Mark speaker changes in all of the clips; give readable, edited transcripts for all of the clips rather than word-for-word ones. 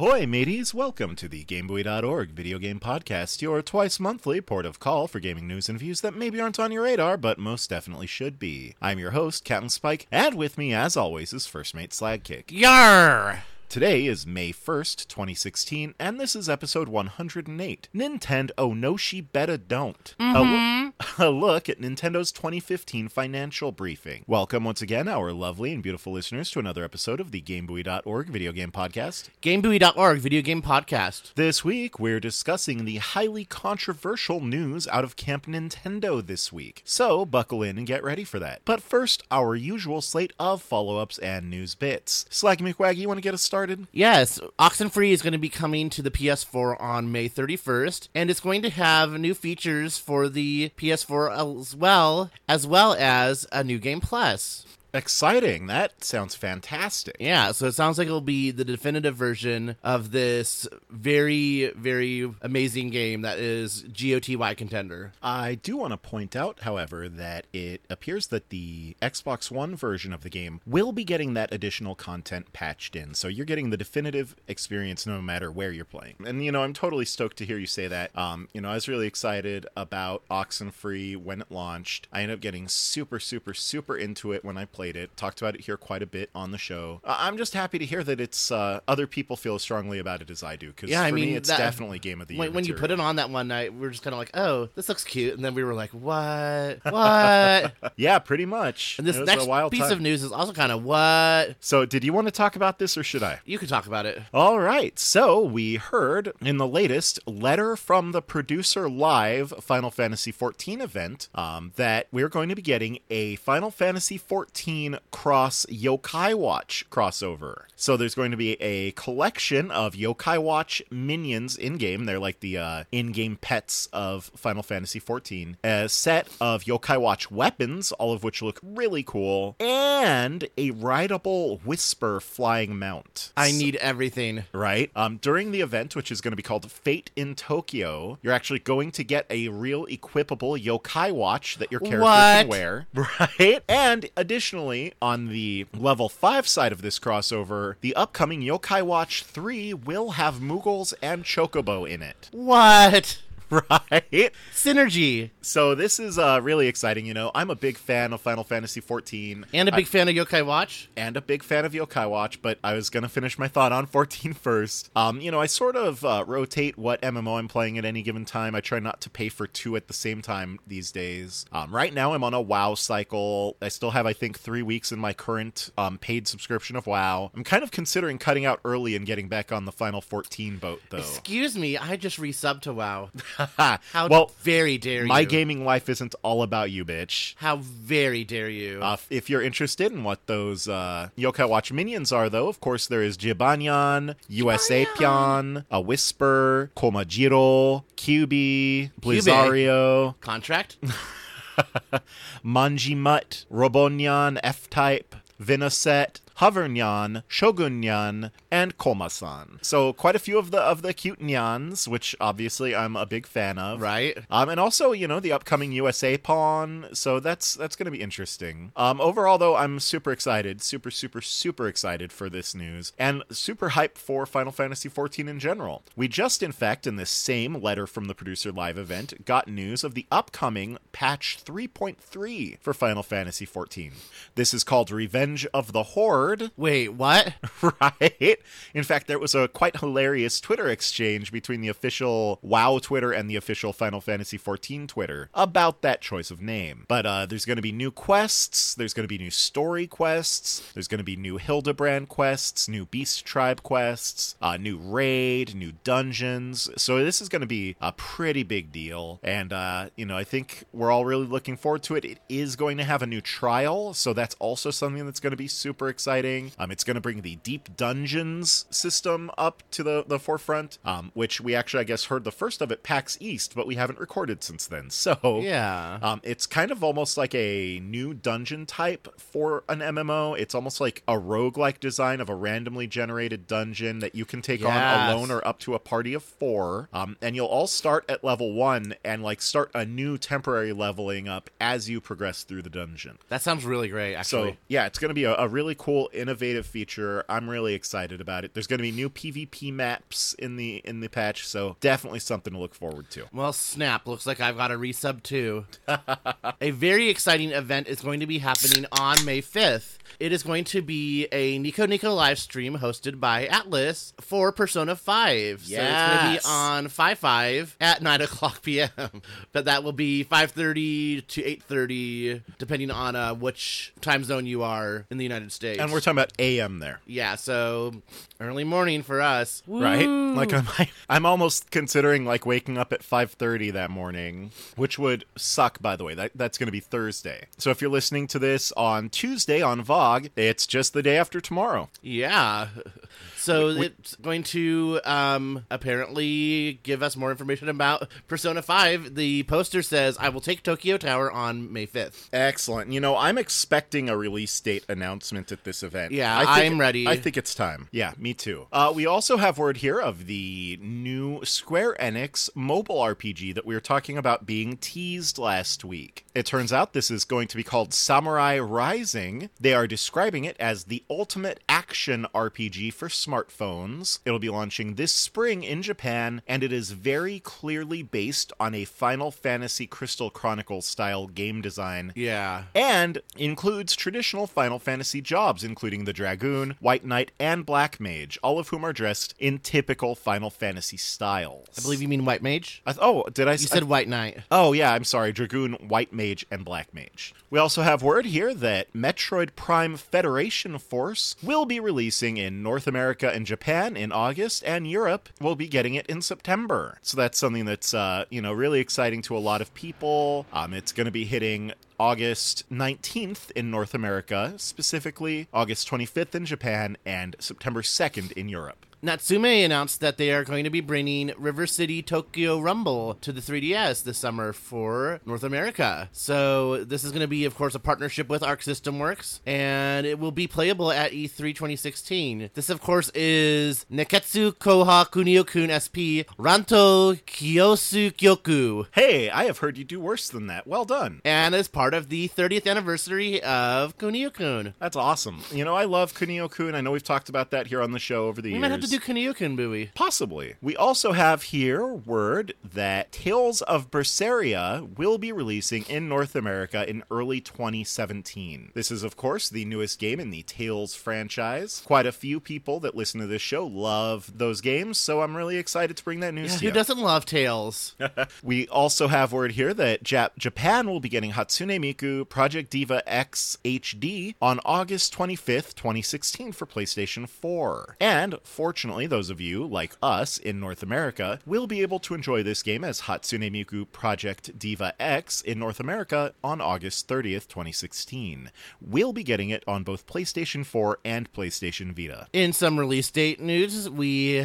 Speaker 1: Ahoy, mateys! Welcome to the GameBuoy.org video game podcast, your twice-monthly port of call for gaming news and views that maybe aren't on your radar, but most definitely should be. I'm your host, Captain Spike, and with me, as always, is First Mate Slagkick.
Speaker 2: Yarr!
Speaker 1: Today is May 1st, 2016, and this is episode 108. Nintendo, oh no she betta don't. A look at Nintendo's 2015 financial briefing. Welcome once again, our lovely and beautiful listeners, to another episode of the GameBuoy.org video game podcast.
Speaker 2: GameBuoy.org video game podcast.
Speaker 1: This week, we're discussing the highly controversial news out of Camp Nintendo this week. So, buckle in and get ready for that. But first, our usual slate of follow-ups and news bits. Slaggy McWaggy, you want to get us started?
Speaker 2: Yes, Oxenfree is going to be coming to the PS4 on May 31st, and it's going to have new features for the PS4 as well as a new Game Plus.
Speaker 1: Exciting. That sounds fantastic.
Speaker 2: Yeah, so it sounds like it'll be the definitive version of this very, very amazing game that is GOTY Contender.
Speaker 1: I do want to point out, however, that it appears that the Xbox One version of the game will be getting that additional content patched in. So you're getting the definitive experience no matter where you're playing. And, I'm totally stoked to hear you say that. I was really excited about Oxenfree when it launched. I ended up getting super into it when I played it. Talked about it here quite a bit on the show. I'm just happy to hear that it's other people feel as strongly about it as I do, because for me it's definitely game of the year
Speaker 2: when you put it on that one night, we were just kind of like, oh, this looks cute, and then we were like, what
Speaker 1: Yeah, pretty much.
Speaker 2: And this next piece of news is also kind of what.
Speaker 1: So did you want to talk about this, or should I?
Speaker 2: You could talk about it.
Speaker 1: All right, so we heard in the latest letter from the producer live Final Fantasy XIV event that we're going to be getting a Final Fantasy XIV cross Yokai Watch crossover. So there's going to be a collection of Yokai Watch minions in-game. They're like the in-game pets of Final Fantasy XIV. A set of Yokai Watch weapons, all of which look really cool, and a rideable Whisper flying mount.
Speaker 2: I need everything.
Speaker 1: Right? During the event, which is going to be called Fate in Tokyo, you're actually going to get a real equipable Yokai Watch that your character can wear. Right? And additionally, on the level 5 side of this crossover, the upcoming Yokai Watch 3 will have Moogles and Chocobo in it.
Speaker 2: What?
Speaker 1: Right?
Speaker 2: Synergy.
Speaker 1: So this is really exciting. I'm a big fan of Final Fantasy XIV.
Speaker 2: And a big fan of Yokai Watch.
Speaker 1: And a big fan of Yokai Watch, but I was going to finish my thought on 14 first. I sort of rotate what MMO I'm playing at any given time. I try not to pay for two at the same time these days. Right now I'm on a WoW cycle. I still have, I think, 3 weeks in my current paid subscription of WoW. I'm kind of considering cutting out early and getting back on the Final 14 boat, though.
Speaker 2: Excuse me, I just resubbed to WoW.
Speaker 1: How
Speaker 2: very dare you.
Speaker 1: My gaming life isn't all about you, bitch.
Speaker 2: How very dare you.
Speaker 1: If you're interested in what those Yokai Watch minions are, though, of course there is Jibanyan, USA Pion, a Whisper, Komajiro, Kyubi, Blizario.
Speaker 2: Contract?
Speaker 1: Manjimut, Robonyan, F-Type, Vinaset, Hovernyan, Shogunyan, and Komasan. So quite a few of the cute nyans, which obviously I'm a big fan of.
Speaker 2: Right.
Speaker 1: And also, the upcoming USA pawn. So that's going to be interesting. Overall, though, I'm super excited. Super excited for this news. And super hyped for Final Fantasy XIV in general. We just, in fact, in this same letter from the producer live event, got news of the upcoming patch 3.3 for Final Fantasy XIV. This is called Revenge of the Horde.
Speaker 2: Wait, what?
Speaker 1: Right? In fact, there was a quite hilarious Twitter exchange between the official WoW Twitter and the official Final Fantasy XIV Twitter about that choice of name. But there's going to be new quests, there's going to be new story quests, there's going to be new Hildebrand quests, new Beast Tribe quests, new raid, new dungeons. So this is going to be a pretty big deal. And, I think we're all really looking forward to it. It is going to have a new trial, so that's also something that's going to be super exciting. It's going to bring the Deep Dungeons system up to the forefront, which we actually, I guess, heard the first of at PAX East, but we haven't recorded since then. So
Speaker 2: yeah,
Speaker 1: it's kind of almost like a new dungeon type for an MMO. It's almost like a roguelike design of a randomly generated dungeon that you can take on alone or up to a party of 4. And you'll all start at level 1 and start a new temporary leveling up as you progress through the dungeon.
Speaker 2: That sounds really great, actually.
Speaker 1: So yeah, it's going to be a really cool cool, innovative feature. I'm really excited about it. There's going to be new PvP maps in the patch, so definitely something to look forward to.
Speaker 2: Well, snap. Looks like I've got a resub too. A very exciting event is going to be happening on May 5th. It is going to be a Nico Nico live stream hosted by Atlas for Persona 5.
Speaker 1: Yes.
Speaker 2: So it's going to be on 5/5 at 9 o'clock p.m. But that will be 5:30 to 8:30, depending on which time zone you are in the United States.
Speaker 1: And we're talking about AM there.
Speaker 2: Yeah, so early morning for us.
Speaker 1: Right?
Speaker 2: Woo!
Speaker 1: Like I'm almost considering like waking up at 5:30 that morning, which would suck, by the way. That's going to be Thursday. So if you're listening to this on Tuesday on VOG, it's just the day after tomorrow.
Speaker 2: Yeah. So it's going to apparently give us more information about Persona 5. The poster says, I will take Tokyo Tower on May 5th.
Speaker 1: Excellent. You know, I'm expecting a release date announcement at this event.
Speaker 2: Yeah, I'm ready.
Speaker 1: I think it's time. Yeah, me too. We also have word here of the new Square Enix mobile RPG that we were talking about being teased last week. It turns out this is going to be called Samurai Rising. They are describing it as the ultimate action RPG for smartphones. It'll be launching this spring in Japan, and it is very clearly based on a Final Fantasy Crystal Chronicles style game design.
Speaker 2: Yeah.
Speaker 1: And includes traditional Final Fantasy jobs, including the Dragoon, White Knight, and Black Mage, all of whom are dressed in typical Final Fantasy styles.
Speaker 2: I believe you mean White Mage?
Speaker 1: Did I?
Speaker 2: You said White Knight.
Speaker 1: Oh, yeah, I'm sorry. Dragoon, White Mage, and Black Mage. We also have word here that Metroid Prime Federation Force will be releasing in North America and Japan in August, and Europe will be getting it in September. So that's something that's, really exciting to a lot of people. It's going to be hitting August 19th in North America, specifically August 25th in Japan, and September 2nd in Europe.
Speaker 2: Natsume announced that they are going to be bringing River City Tokyo Rumble to the 3DS this summer for North America. So this is going to be, of course, a partnership with Arc System Works, and it will be playable at E3 2016. This, of course, is Neketsu Koha Kunio-kun SP Ranto Kyosu Kyoku.
Speaker 1: Hey, I have heard you do worse than that. Well done.
Speaker 2: And as part of the 30th anniversary of Kunio-kun.
Speaker 1: That's awesome. You know, I love Kunio-kun. I know we've talked about that here on the show over the years.
Speaker 2: We might have to do Kunio-kun, Bowie.
Speaker 1: Possibly. We also have here word that Tales of Berseria will be releasing in North America in early 2017. This is, of course, the newest game in the Tales franchise. Quite a few people that listen to this show love those games, so I'm really excited to bring that news to you.
Speaker 2: Who doesn't love Tales?
Speaker 1: We also have word here that Japan will be getting Hatsune Miku Project Diva X HD on August 25th, 2016 for PlayStation 4. And fortunately, those of you, like us, in North America, will be able to enjoy this game as Hatsune Miku Project Diva X in North America on August 30th, 2016. We'll be getting it on both PlayStation 4 and PlayStation Vita.
Speaker 2: In some release date news, In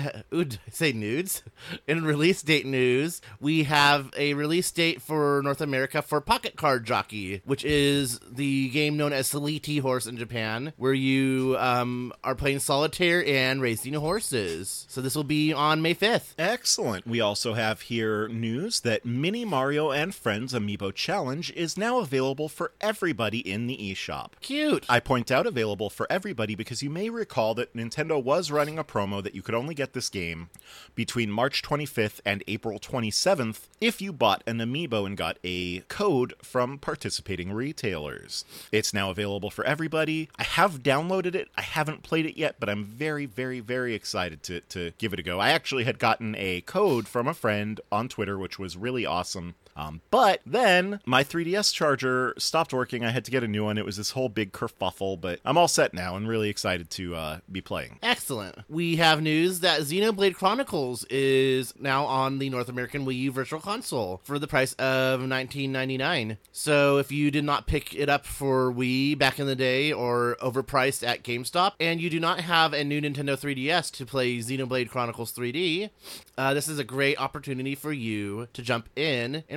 Speaker 2: release date news, we have a release date for North America for Pocket Card Jockey, which is the game known as Saliti Horse in Japan, where you are playing solitaire and racing horses. So this will be on May 5th.
Speaker 1: Excellent. We also have here news that Mini Mario and Friends Amiibo Challenge is now available for everybody in the eShop.
Speaker 2: Cute.
Speaker 1: I point out available for everybody because you may recall that Nintendo was running a promo that you could only get this game between March 25th and April 27th if you bought an Amiibo and got a code from participating retailers. It's now available for everybody. I have downloaded it. I haven't played it yet, but I'm very, very, very excited to give it a go. I actually had gotten a code from a friend on Twitter, which was really awesome. But then my 3DS charger stopped working. I had to get a new one. It was this whole big kerfuffle, but I'm all set now and really excited to be playing.
Speaker 2: Excellent. We have news that Xenoblade Chronicles is now on the North American Wii U Virtual Console for the price of $19.99. So if you did not pick it up for Wii back in the day or overpriced at GameStop, and you do not have a new Nintendo 3DS to play Xenoblade Chronicles 3D, this is a great opportunity for you to jump in and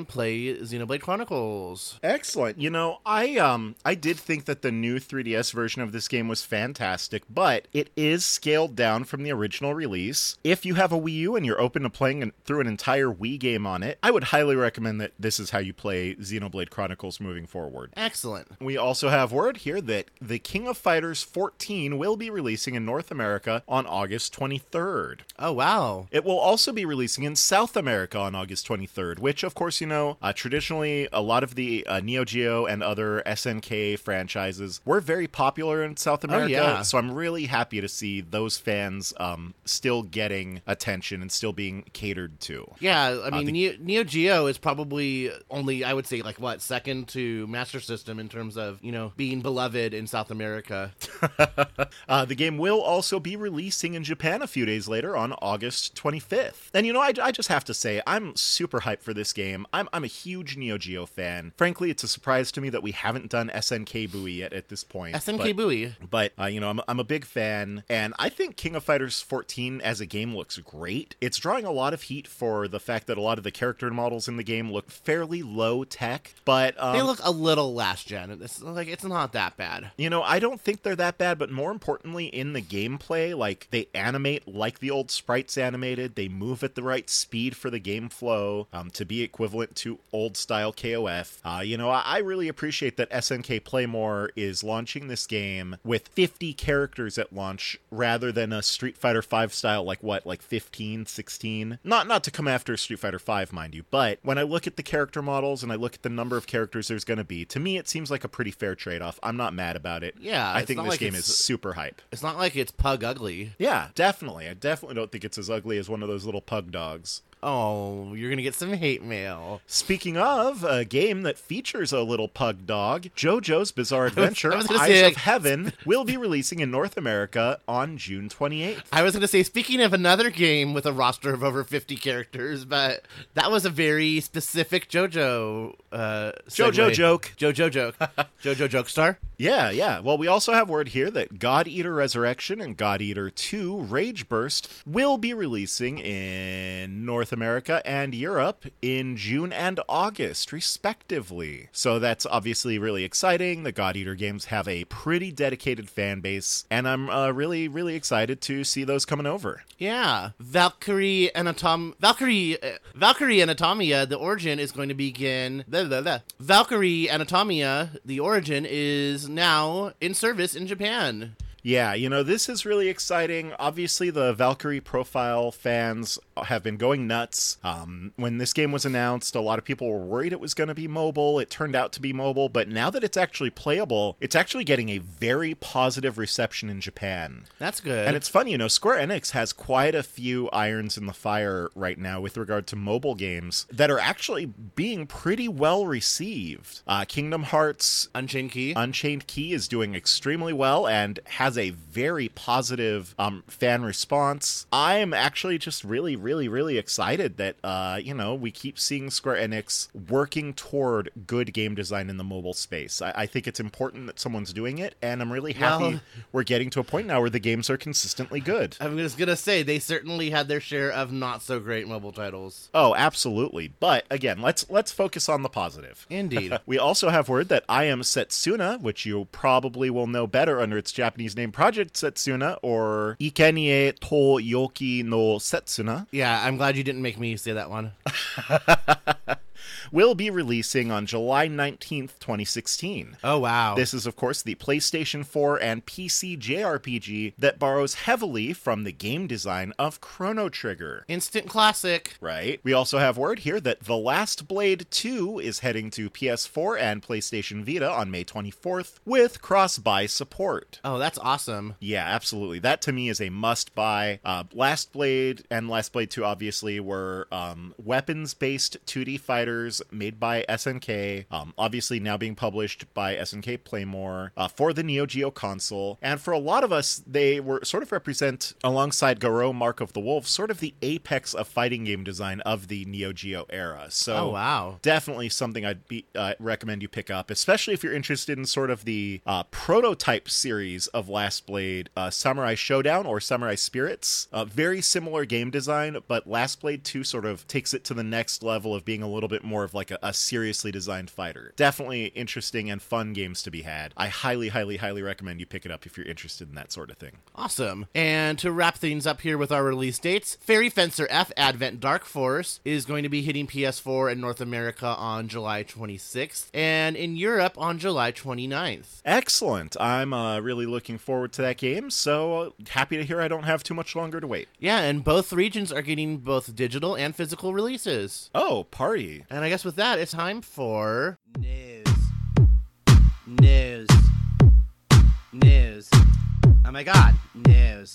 Speaker 2: play Xenoblade Chronicles.
Speaker 1: Excellent. You know, I did think that the new 3DS version of this game was fantastic, but it is scaled down from the original release. If you have a Wii U and you're open to playing through an entire Wii game on it, I would highly recommend that this is how you play Xenoblade Chronicles moving forward.
Speaker 2: Excellent.
Speaker 1: We also have word here that the King of Fighters 14 will be releasing in North America on August 23rd.
Speaker 2: Oh, wow.
Speaker 1: It will also be releasing in South America on August 23rd, which, of course, you know, traditionally, a lot of the Neo Geo and other SNK franchises were very popular in South America.
Speaker 2: yeah.
Speaker 1: So I'm really happy to see those fans still getting attention and still being catered to.
Speaker 2: Yeah, I mean, Neo Geo is probably only, I would say, like, what, second to Master System in terms of, you know, being beloved in South America.
Speaker 1: The game will also be releasing in Japan a few days later on August 25th. And, you know, I just have to say, I'm super hyped for this game. I'm a huge Neo Geo fan. Frankly, it's a surprise to me that we haven't done SNK Bui yet at this point.
Speaker 2: SNK Bui.
Speaker 1: But, you know, I'm a big fan, and I think King of Fighters 14 as a game looks great. It's drawing a lot of heat for the fact that a lot of the character models in the game look fairly low tech, but...
Speaker 2: they look a little last gen. It's not that bad.
Speaker 1: You know, I don't think they're that bad, but more importantly, in the gameplay, like, they animate like the old sprites animated, they move at the right speed for the game flow, to be equivalent to old-style KOF. You know, I really appreciate that SNK Playmore is launching this game with 50 characters at launch, rather than a Street Fighter V style, like 15, 16? Not to come after Street Fighter V, mind you, but when I look at the character models and I look at the number of characters there's going to be, to me it seems like a pretty fair trade-off. I'm not mad about it.
Speaker 2: Yeah,
Speaker 1: I think this game is super hype.
Speaker 2: It's not like it's pug ugly.
Speaker 1: Yeah, definitely. I definitely don't think it's as ugly as one of those little pug dogs.
Speaker 2: Oh, you're gonna get some hate mail.
Speaker 1: Speaking of a game that features a little pug dog, JoJo's Bizarre Adventure
Speaker 2: I was gonna
Speaker 1: Eyes
Speaker 2: say,
Speaker 1: of Heaven will be releasing in North America on June 28th.
Speaker 2: I was going to say, speaking of another game with a roster of over 50 characters, but that was a very specific JoJo
Speaker 1: JoJo joke.
Speaker 2: JoJo joke. JoJo joke star?
Speaker 1: Yeah. Well, we also have word here that God Eater Resurrection and God Eater 2 Rage Burst will be releasing in North America and Europe in June and August, respectively. So that's obviously really exciting. The God Eater games have a pretty dedicated fan base, and I'm really, really excited to see those coming over.
Speaker 2: Yeah. Valkyrie Anatomia, the origin is going to begin... Valkyrie Anatomia, the origin is now in service in Japan.
Speaker 1: Yeah, you know, this is really exciting. Obviously, the Valkyrie profile fans have been going nuts. When this game was announced, a lot of people were worried it was going to be mobile. It turned out to be mobile, but now that it's actually playable, it's actually getting a very positive reception in Japan.
Speaker 2: That's good.
Speaker 1: And it's fun, you know, Square Enix has quite a few irons in the fire right now with regard to mobile games that are actually being pretty well received. Kingdom Hearts
Speaker 2: Unchained Key
Speaker 1: is doing extremely well and has a very positive fan response. I'm actually just really, really, really excited that, you know, we keep seeing Square Enix working toward good game design in the mobile space. I think it's important that someone's doing it, and I'm really happy we're getting to a point now where the games are consistently good.
Speaker 2: I'm just going to say, they certainly had their share of not-so-great mobile titles.
Speaker 1: Oh, absolutely. But, again, let's focus on the positive.
Speaker 2: Indeed.
Speaker 1: We also have word that I Am Setsuna, which you probably will know better under its Japanese name Project Setsuna, or Ikenie to Yoki no Setsuna.
Speaker 2: Yeah, I'm glad you didn't make me say that one.
Speaker 1: Will be releasing on July 19th, 2016.
Speaker 2: Oh, wow.
Speaker 1: This is, of course, the PlayStation 4 and PC JRPG that borrows heavily from the game design of Chrono Trigger.
Speaker 2: Instant classic.
Speaker 1: Right. We also have word here that The Last Blade 2 is heading to PS4 and PlayStation Vita on May 24th with cross-buy support.
Speaker 2: Oh, that's awesome.
Speaker 1: Yeah, absolutely. That, to me, is a must-buy. Last Blade and Last Blade 2, obviously, were weapons-based 2D fighters made by SNK, obviously now being published by SNK Playmore for the Neo Geo console. And for a lot of us, they were sort of represent, alongside Garou Mark of the Wolf, sort of the apex of fighting game design of the Neo Geo era. So definitely something I'd recommend you pick up, especially if you're interested in sort of the prototype series of Last Blade, Samurai Showdown or Samurai Spirits. Very similar game design, but Last Blade 2 sort of takes it to the next level of being a little bit more of like a seriously designed fighter. Definitely interesting and fun games to be had. I highly, highly, highly recommend you pick it up if you're interested in that sort of thing.
Speaker 2: Awesome. And to wrap things up here with our release dates, Fairy Fencer F Advent Dark Force is going to be hitting PS4 in North America on July 26th and in Europe on July 29th.
Speaker 1: Excellent. I'm really looking forward to that game, so happy to hear I don't have too much longer to wait.
Speaker 2: Yeah, and both regions are getting both digital and physical releases.
Speaker 1: Oh, party.
Speaker 2: And I guess with that, it's time for... News. Oh my god, news.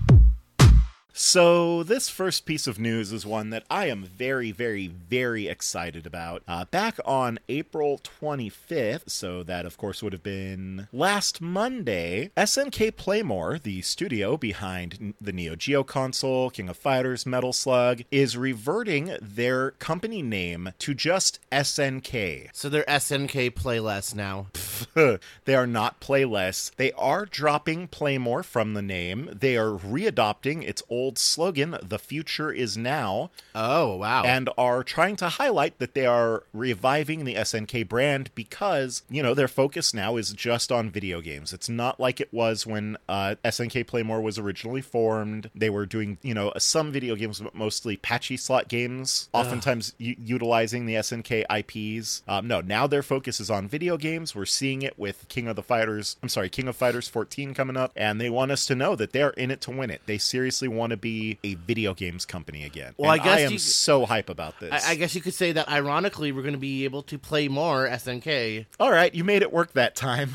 Speaker 1: So this first piece of news is one that I am very, very, very excited about. Back on April 25th, so that of course would have been last Monday, SNK Playmore, the studio behind the Neo Geo console, King of Fighters, Metal Slug, is reverting their company name to just SNK.
Speaker 2: So they're SNK Playless now.
Speaker 1: They are not Playless. They are dropping Playmore from the name. They are readopting its old slogan, "The future is now."
Speaker 2: Oh, wow.
Speaker 1: And are trying to highlight that they are reviving the SNK brand because, their focus now is just on video games. It's not like it was when SNK Playmore was originally formed. They were doing, some video games, but mostly patchy slot games, oftentimes utilizing the SNK IPs. No, now their focus is on video games. We're seeing it with King of Fighters 14 coming up, and they want us to know that they're in it to win it. They seriously want to be a video games company again.
Speaker 2: Well,
Speaker 1: and I am so hype about this.
Speaker 2: I guess you could say that ironically we're going to be able to play more SNK.
Speaker 1: All right, you made it work that time.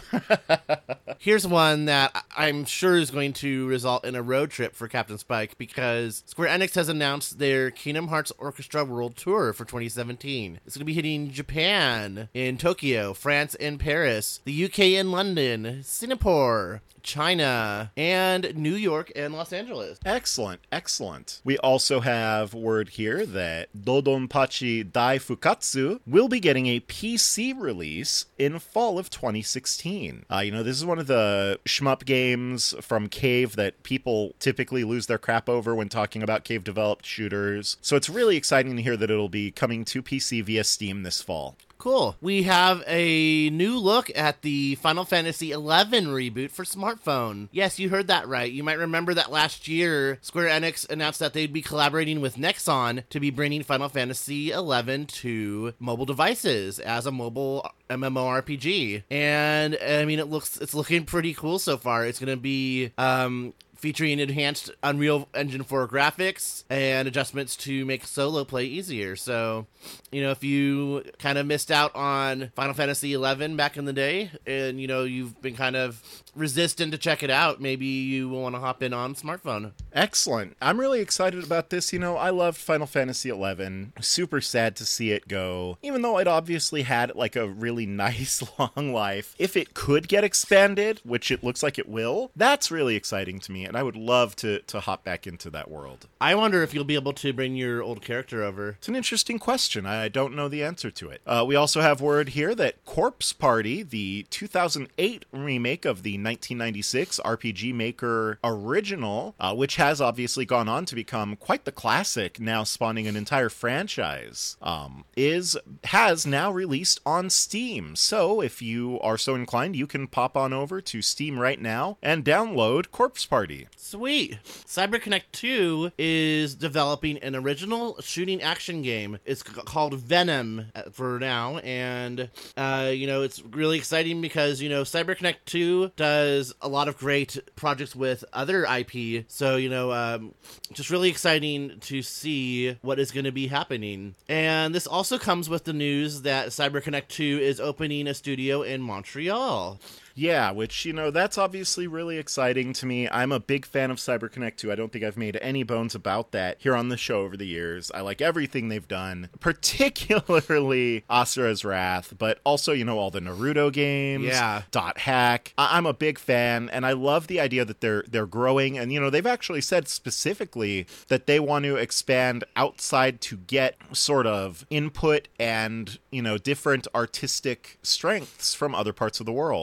Speaker 2: Here's one that I'm sure is going to result in a road trip for Captain Spike because Square Enix has announced their Kingdom Hearts Orchestra World Tour for 2017. It's going to be hitting Japan, in Tokyo, France, and Paris, the UK and London, Singapore, China, and New York and Los Angeles.
Speaker 1: Excellent. We also have word here that Dodonpachi Dai Fukatsu will be getting a PC release in fall of 2016. This is one of the shmup games from Cave that people typically lose their crap over when talking about Cave-developed shooters. So it's really exciting to hear that it'll be coming to PC via Steam this fall.
Speaker 2: Cool. We have a new look at the Final Fantasy XI reboot for smartphone. Yes, you heard that right. You might remember that last year, Square Enix announced that they'd be collaborating with Nexon to be bringing Final Fantasy XI to mobile devices as a mobile MMORPG. And, it's looking pretty cool so far. It's going to be, featuring enhanced Unreal Engine 4 graphics and adjustments to make solo play easier. So, if you kind of missed out on Final Fantasy XI back in the day and, you've been kind of resistant to check it out, maybe you will want to hop in on smartphone.
Speaker 1: Excellent. I'm really excited about this. I loved Final Fantasy XI. Super sad to see it go, even though it obviously had like a really nice long life. If it could get expanded, which it looks like it will, that's really exciting to me, and I would love to hop back into that world.
Speaker 2: I wonder if you'll be able to bring your old character over.
Speaker 1: It's an interesting question. I don't know the answer to it. We also have word here that Corpse Party, the 2008 remake of the 1996 RPG Maker original, which has obviously gone on to become quite the classic, now spawning an entire franchise, has now released on Steam. So if you are so inclined, you can pop on over to Steam right now and download Corpse Party.
Speaker 2: Sweet. CyberConnect 2 is developing an original shooting action game. It's called Venom for now, and it's really exciting because CyberConnect 2 does a lot of great projects with other IP, so just really exciting to see what is going to be happening. And this also comes with the news that CyberConnect 2 is opening a studio in Montreal.
Speaker 1: Yeah, which, that's obviously really exciting to me. I'm a big fan of CyberConnect 2. I don't think I've made any bones about that here on the show over the years. I like everything they've done, particularly Asura's Wrath, but also, all the Naruto games,
Speaker 2: yeah.
Speaker 1: Dot Hack. I'm a big fan, and I love the idea that they're growing, and, they've actually said specifically that they want to expand outside to get sort of input and, different artistic strengths from other parts of the world. So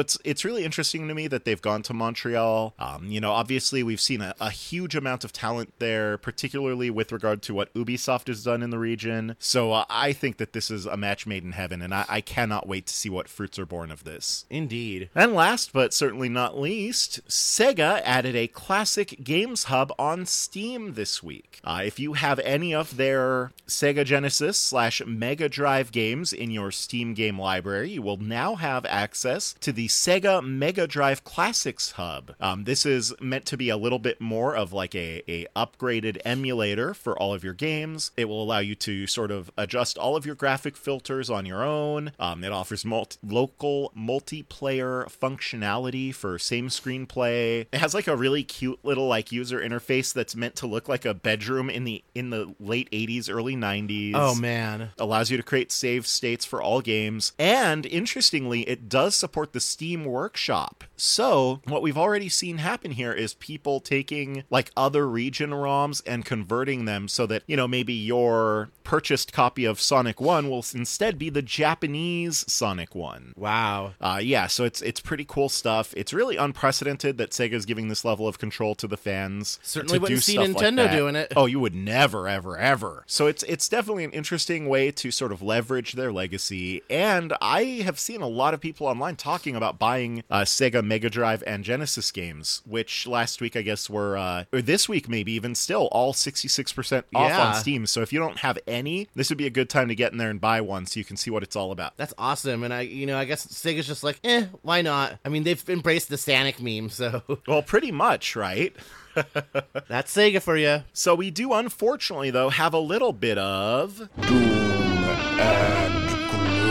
Speaker 1: it's really interesting to me that they've gone to Montreal. Obviously we've seen a huge amount of talent there, particularly with regard to what Ubisoft has done in the region. So I think that this is a match made in heaven, and I cannot wait to see what fruits are born of this.
Speaker 2: Indeed.
Speaker 1: And last but certainly not least, Sega added a classic games hub on Steam this week. If you have any of their Sega Genesis / Mega Drive games in your Steam game library, you will now have access to the Sega Mega Drive Classics Hub. This is meant to be a little bit more of like a upgraded emulator for all of your games. It will allow you to sort of adjust all of your graphic filters on your own. It offers local multiplayer functionality for same screen play. It has like a really cute little like user interface that's meant to look like a bedroom in the late 80s, early 90s.
Speaker 2: Oh man.
Speaker 1: Allows you to create save states for all games. And interestingly, it does support the Steam Workshop. So what we've already seen happen here is people taking like other region ROMs and converting them so that, maybe your purchased copy of Sonic 1 will instead be the Japanese Sonic 1.
Speaker 2: Wow.
Speaker 1: So it's pretty cool stuff. It's really unprecedented that Sega's giving this level of control to the fans.
Speaker 2: Certainly wouldn't see Nintendo doing it.
Speaker 1: Oh, you would never, ever, ever. So it's definitely an interesting way to sort of leverage their legacy. And I have seen a lot of people online talking about buying Sega Mega Drive and Genesis games, which last week I guess were, or this week maybe even still, all 66% off on Steam. So if you don't have any, this would be a good time to get in there and buy one so you can see what it's all about.
Speaker 2: That's awesome. And I guess Sega's just like, why not? I mean, they've embraced the Sonic meme, so.
Speaker 1: Well, pretty much, right?
Speaker 2: That's Sega for you.
Speaker 1: So we do, unfortunately, though, have a little bit of
Speaker 3: doom and gloom.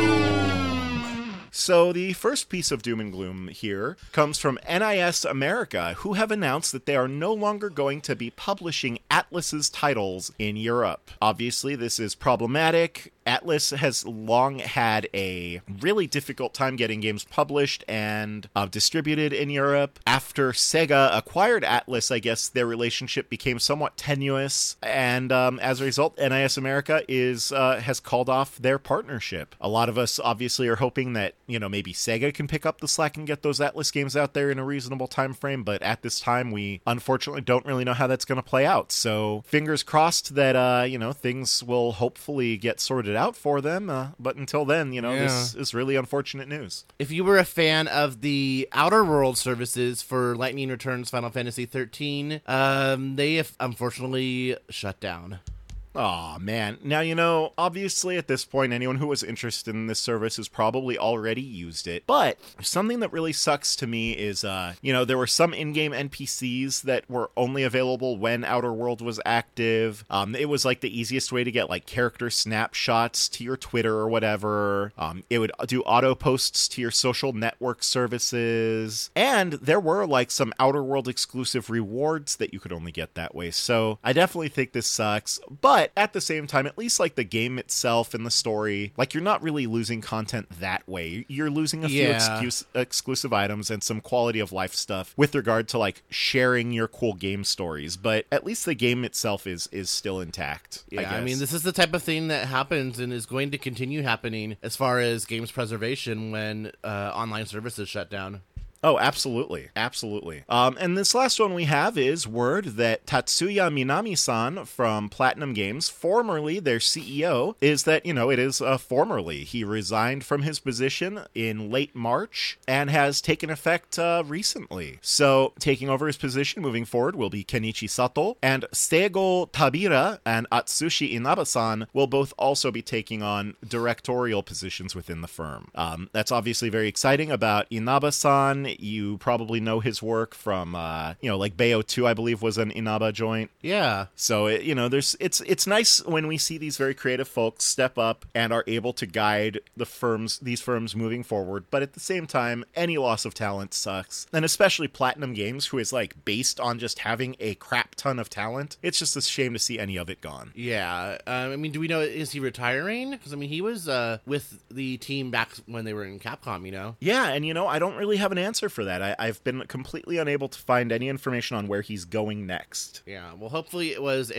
Speaker 1: So the first piece of doom and gloom here comes from NIS America, who have announced that they are no longer going to be publishing Atlus's titles in Europe. Obviously, this is problematic. Atlus has long had a really difficult time getting games published and distributed in Europe. After Sega acquired Atlus, I guess their relationship became somewhat tenuous, and as a result, NIS America has called off their partnership. A lot of us obviously are hoping that, maybe Sega can pick up the slack and get those Atlus games out there in a reasonable time frame, but at this time, we unfortunately don't really know how that's going to play out. So fingers crossed that, things will hopefully get sorted out for them, but until then, this is really unfortunate news.
Speaker 2: If you were a fan of the Outer World services for Lightning Returns Final Fantasy 13, they have unfortunately shut down.
Speaker 1: Aw, man. Now, obviously at this point, anyone who was interested in this service has probably already used it. But something that really sucks to me is, there were some in-game NPCs that were only available when Outer World was active. It was like the easiest way to get like character snapshots to your Twitter or whatever. It would do auto posts to your social network services. And there were like some Outer World exclusive rewards that you could only get that way. So I definitely think this sucks. But at the same time, at least like the game itself and the story, like you're not really losing content that way. You're losing a few exclusive items and some quality of life stuff with regard to like sharing your cool game stories. But at least the game itself is still intact.
Speaker 2: Yeah, I mean, this is the type of thing that happens and is going to continue happening as far as games preservation when online services shut down.
Speaker 1: Oh, absolutely. Absolutely. And this last one we have is word that Tatsuya Minami-san from Platinum Games, formerly their CEO, is that, it is formerly. He resigned from his position in late March and has taken effect recently. So taking over his position moving forward will be Kenichi Sato, and Seigo Tabira and Atsushi Inaba-san will both also be taking on directorial positions within the firm. That's obviously very exciting about Inaba-san. You probably know his work from, like Bayo 2, I believe, was an Inaba joint.
Speaker 2: Yeah.
Speaker 1: So, it's nice when we see these very creative folks step up and are able to guide these firms moving forward. But at the same time, any loss of talent sucks. And especially Platinum Games, who is like based on just having a crap ton of talent. It's just a shame to see any of it gone.
Speaker 2: Yeah. Do we know, is he retiring? Because, he was with the team back when they were in Capcom,
Speaker 1: Yeah, and I don't really have an answer answer for that. I've been completely unable to find any information on where he's going next.
Speaker 2: Yeah, well, hopefully it was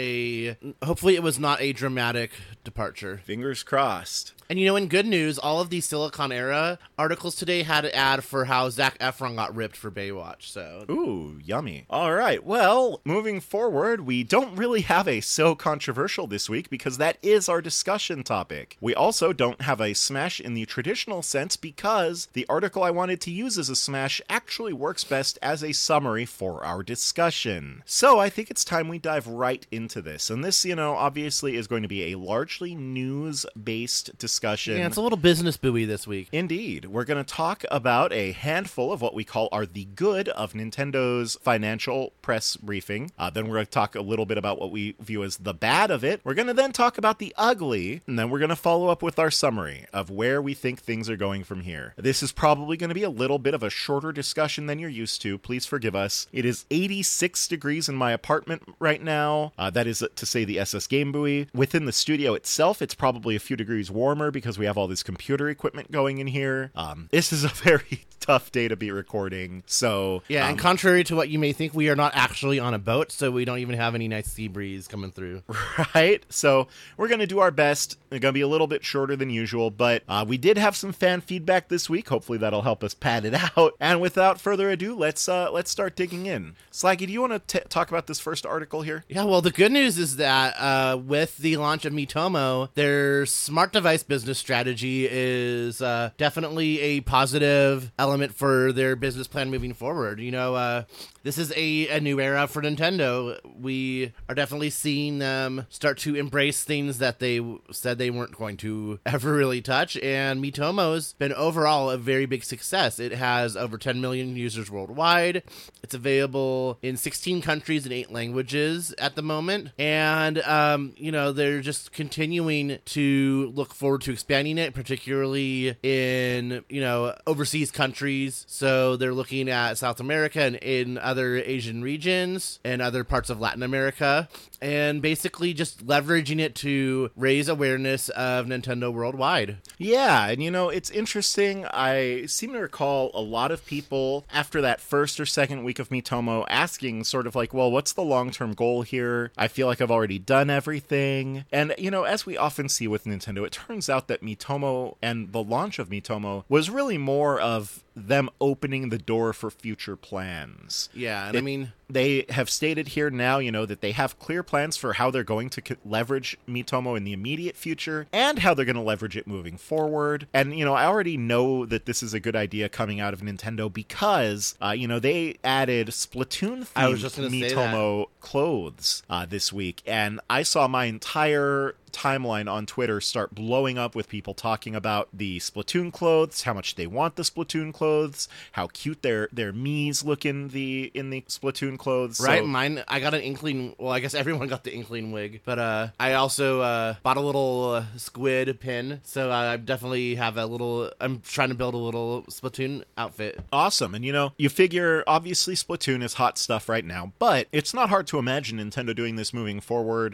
Speaker 2: not a dramatic departure.
Speaker 1: Fingers crossed.
Speaker 2: And in good news, all of these Silicon Era articles today had an ad for how Zac Efron got ripped for Baywatch, so...
Speaker 1: Ooh, yummy. All right, well, moving forward, we don't really have a So Controversial this week because that is our discussion topic. We also don't have a smash in the traditional sense because the article I wanted to use as a smash actually works best as a summary for our discussion. So I think it's time we dive right into this. And this, obviously is going to be a largely news-based discussion.
Speaker 2: Yeah, it's a little business buoy this week.
Speaker 1: Indeed. We're going to talk about a handful of what we call are the good of Nintendo's financial press briefing. Then we're going to talk a little bit about what we view as the bad of it. We're going to then talk about the ugly, and then we're going to follow up with our summary of where we think things are going from here. This is probably going to be a little bit of a shorter discussion than you're used to. Please forgive us. It is 86 degrees in my apartment right now. That is to say the SS Game Buoy. Within the studio itself, it's probably a few degrees warmer because we have all this computer equipment going in here. This is a very tough day to be recording. So
Speaker 2: yeah, and contrary to what you may think, we are not actually on a boat, so we don't even have any nice sea breeze coming through.
Speaker 1: Right? So we're going to do our best. It's going to be a little bit shorter than usual, but we did have some fan feedback this week. Hopefully that'll help us pad it out. And without further ado, let's start digging in. Slaggy, do you want to talk about this first article here?
Speaker 2: Yeah, well, the good news is that with the launch of Miitomo, their smart device business strategy is definitely a positive element for their business plan moving forward. This is a new era for Nintendo. We are definitely seeing them start to embrace things that they said they weren't going to ever really touch, and Miitomo's been overall a very big success. It has over 10 million users worldwide. It's available in 16 countries and 8 languages at the moment, and they're just continuing to look forward to expanding it, particularly in overseas countries. So they're looking at South America and in other Asian regions and other parts of Latin America, and basically just leveraging it to raise awareness of Nintendo worldwide.
Speaker 1: Yeah, and it's interesting. I seem to recall a lot of people after that first or second week of Miitomo asking sort of like, well, what's the long-term goal here? I feel like I've already done everything. And, as we often see with Nintendo, it turns out that Miitomo and the launch of Miitomo was really more of them opening the door for future plans.
Speaker 2: Yeah, and
Speaker 1: they have stated here now, that they have clear plans for how they're going to leverage Miitomo in the immediate future and how they're going to leverage it moving forward. And, I already know that this is a good idea coming out of Nintendo because, they added Splatoon-themed Miitomo clothes this week. And I saw my entire timeline on Twitter start blowing up with people talking about the Splatoon clothes, how much they want the Splatoon clothes, how cute their Miis look in the Splatoon clothes.
Speaker 2: Right,
Speaker 1: so,
Speaker 2: mine, I got an Inkling, well, I guess everyone got the Inkling wig, but I also bought a little squid pin, so I definitely have I'm trying to build a little Splatoon outfit.
Speaker 1: Awesome, and you figure, obviously Splatoon is hot stuff right now, but it's not hard to imagine Nintendo doing this moving forward.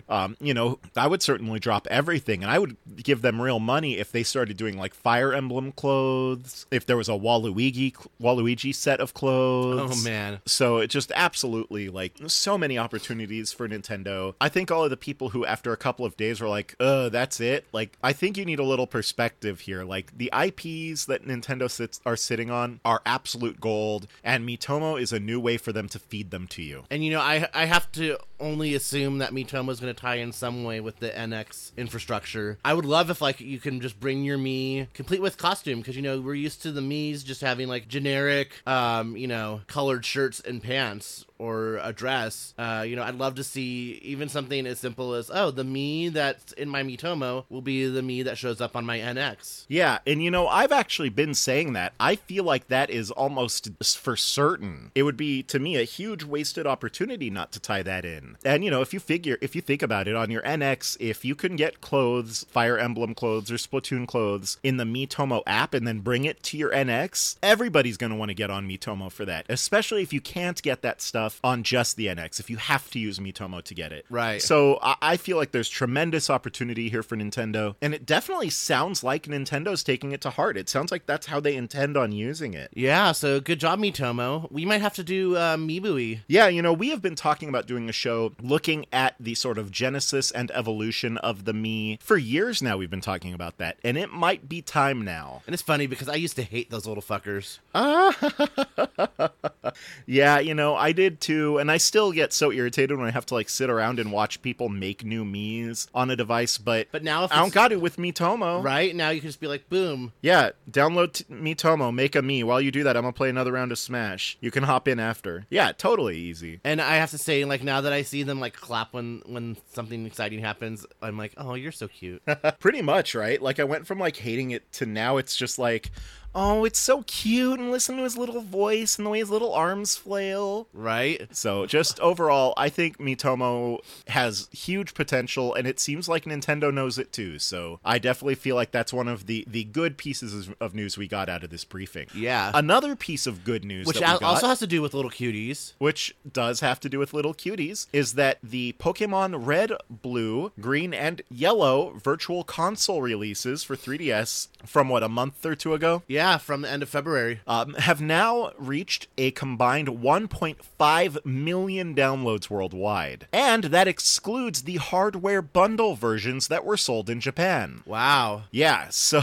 Speaker 1: I would certainly drop everything, and I would give them real money if they started doing like Fire Emblem clothes, if there was a Waluigi set of clothes.
Speaker 2: Oh man.
Speaker 1: So it just absolutely, like, so many opportunities for Nintendo. I think all of the people who after a couple of days were like, that's it. Like, I think you need a little perspective here. Like, the IPs that Nintendo are sitting on are absolute gold, and Miitomo is a new way for them to feed them to you.
Speaker 2: And I have to only assume that Miitomo is going to tie in some way with the NX infrastructure. I would love if you can just bring your Mii complete with costume, because we're used to the Miis just having like generic colored shirts and pants or a dress. I'd love to see even something as simple as, the Mii that's in my Miitomo will be the Mii that shows up on my NX.
Speaker 1: Yeah, and I've actually been saying that. I feel like that is almost for certain. It would be, to me, a huge wasted opportunity not to tie that in. And, you know, if you think about it, on your NX, if you can get clothes, Fire Emblem clothes or Splatoon clothes in the Miitomo app and then bring it to your NX, everybody's going to want to get on Miitomo for that, especially if you can't get that stuff on just the NX, if you have to use Miitomo to get it.
Speaker 2: Right.
Speaker 1: So I feel like there's tremendous opportunity here for Nintendo, and it definitely sounds like Nintendo's taking it to heart. It sounds like that's how they intend on using it.
Speaker 2: Yeah, so good job, Miitomo. We might have to do Mibui.
Speaker 1: Yeah, you know, we have been talking about doing a show looking at the sort of genesis and evolution of the Mii. For years now, we've been talking about that, and it might be time now.
Speaker 2: And it's funny because I used to hate those little fuckers.
Speaker 1: Yeah, you know, I did too, and I still get so irritated when I have to, like, sit around and watch people make new Miis on a device, but
Speaker 2: now if
Speaker 1: I don't got it with Miitomo.
Speaker 2: Right? Now you can just be like, boom.
Speaker 1: Yeah, download Miitomo, make a Mii. While you do that, I'm gonna play another round of Smash. You can hop in after. Yeah, totally easy.
Speaker 2: And I have to say, like, now that I see them, like, clap when something exciting happens, I'm like, oh, you're so cute.
Speaker 1: Pretty much, right? Like, I went from, like, hating it to now it's just like, oh, it's so cute, and listen to his little voice and the way his little arms flail.
Speaker 2: Right?
Speaker 1: So just overall, I think Miitomo has huge potential, and it seems like Nintendo knows it too. So I definitely feel like that's one of the good pieces of news we got out of this briefing.
Speaker 2: Yeah.
Speaker 1: Another piece of good news
Speaker 2: Which
Speaker 1: that we got,
Speaker 2: also has to do with little cuties.
Speaker 1: which does have to do with little cuties, is that the Pokemon Red, Blue, Green, and Yellow Virtual Console releases for 3DS from, a month or two ago?
Speaker 2: Yeah, from the end of February.
Speaker 1: Have now reached a combined 1.5 million downloads worldwide. And that excludes the hardware bundle versions that were sold in Japan.
Speaker 2: Wow.
Speaker 1: Yeah, so,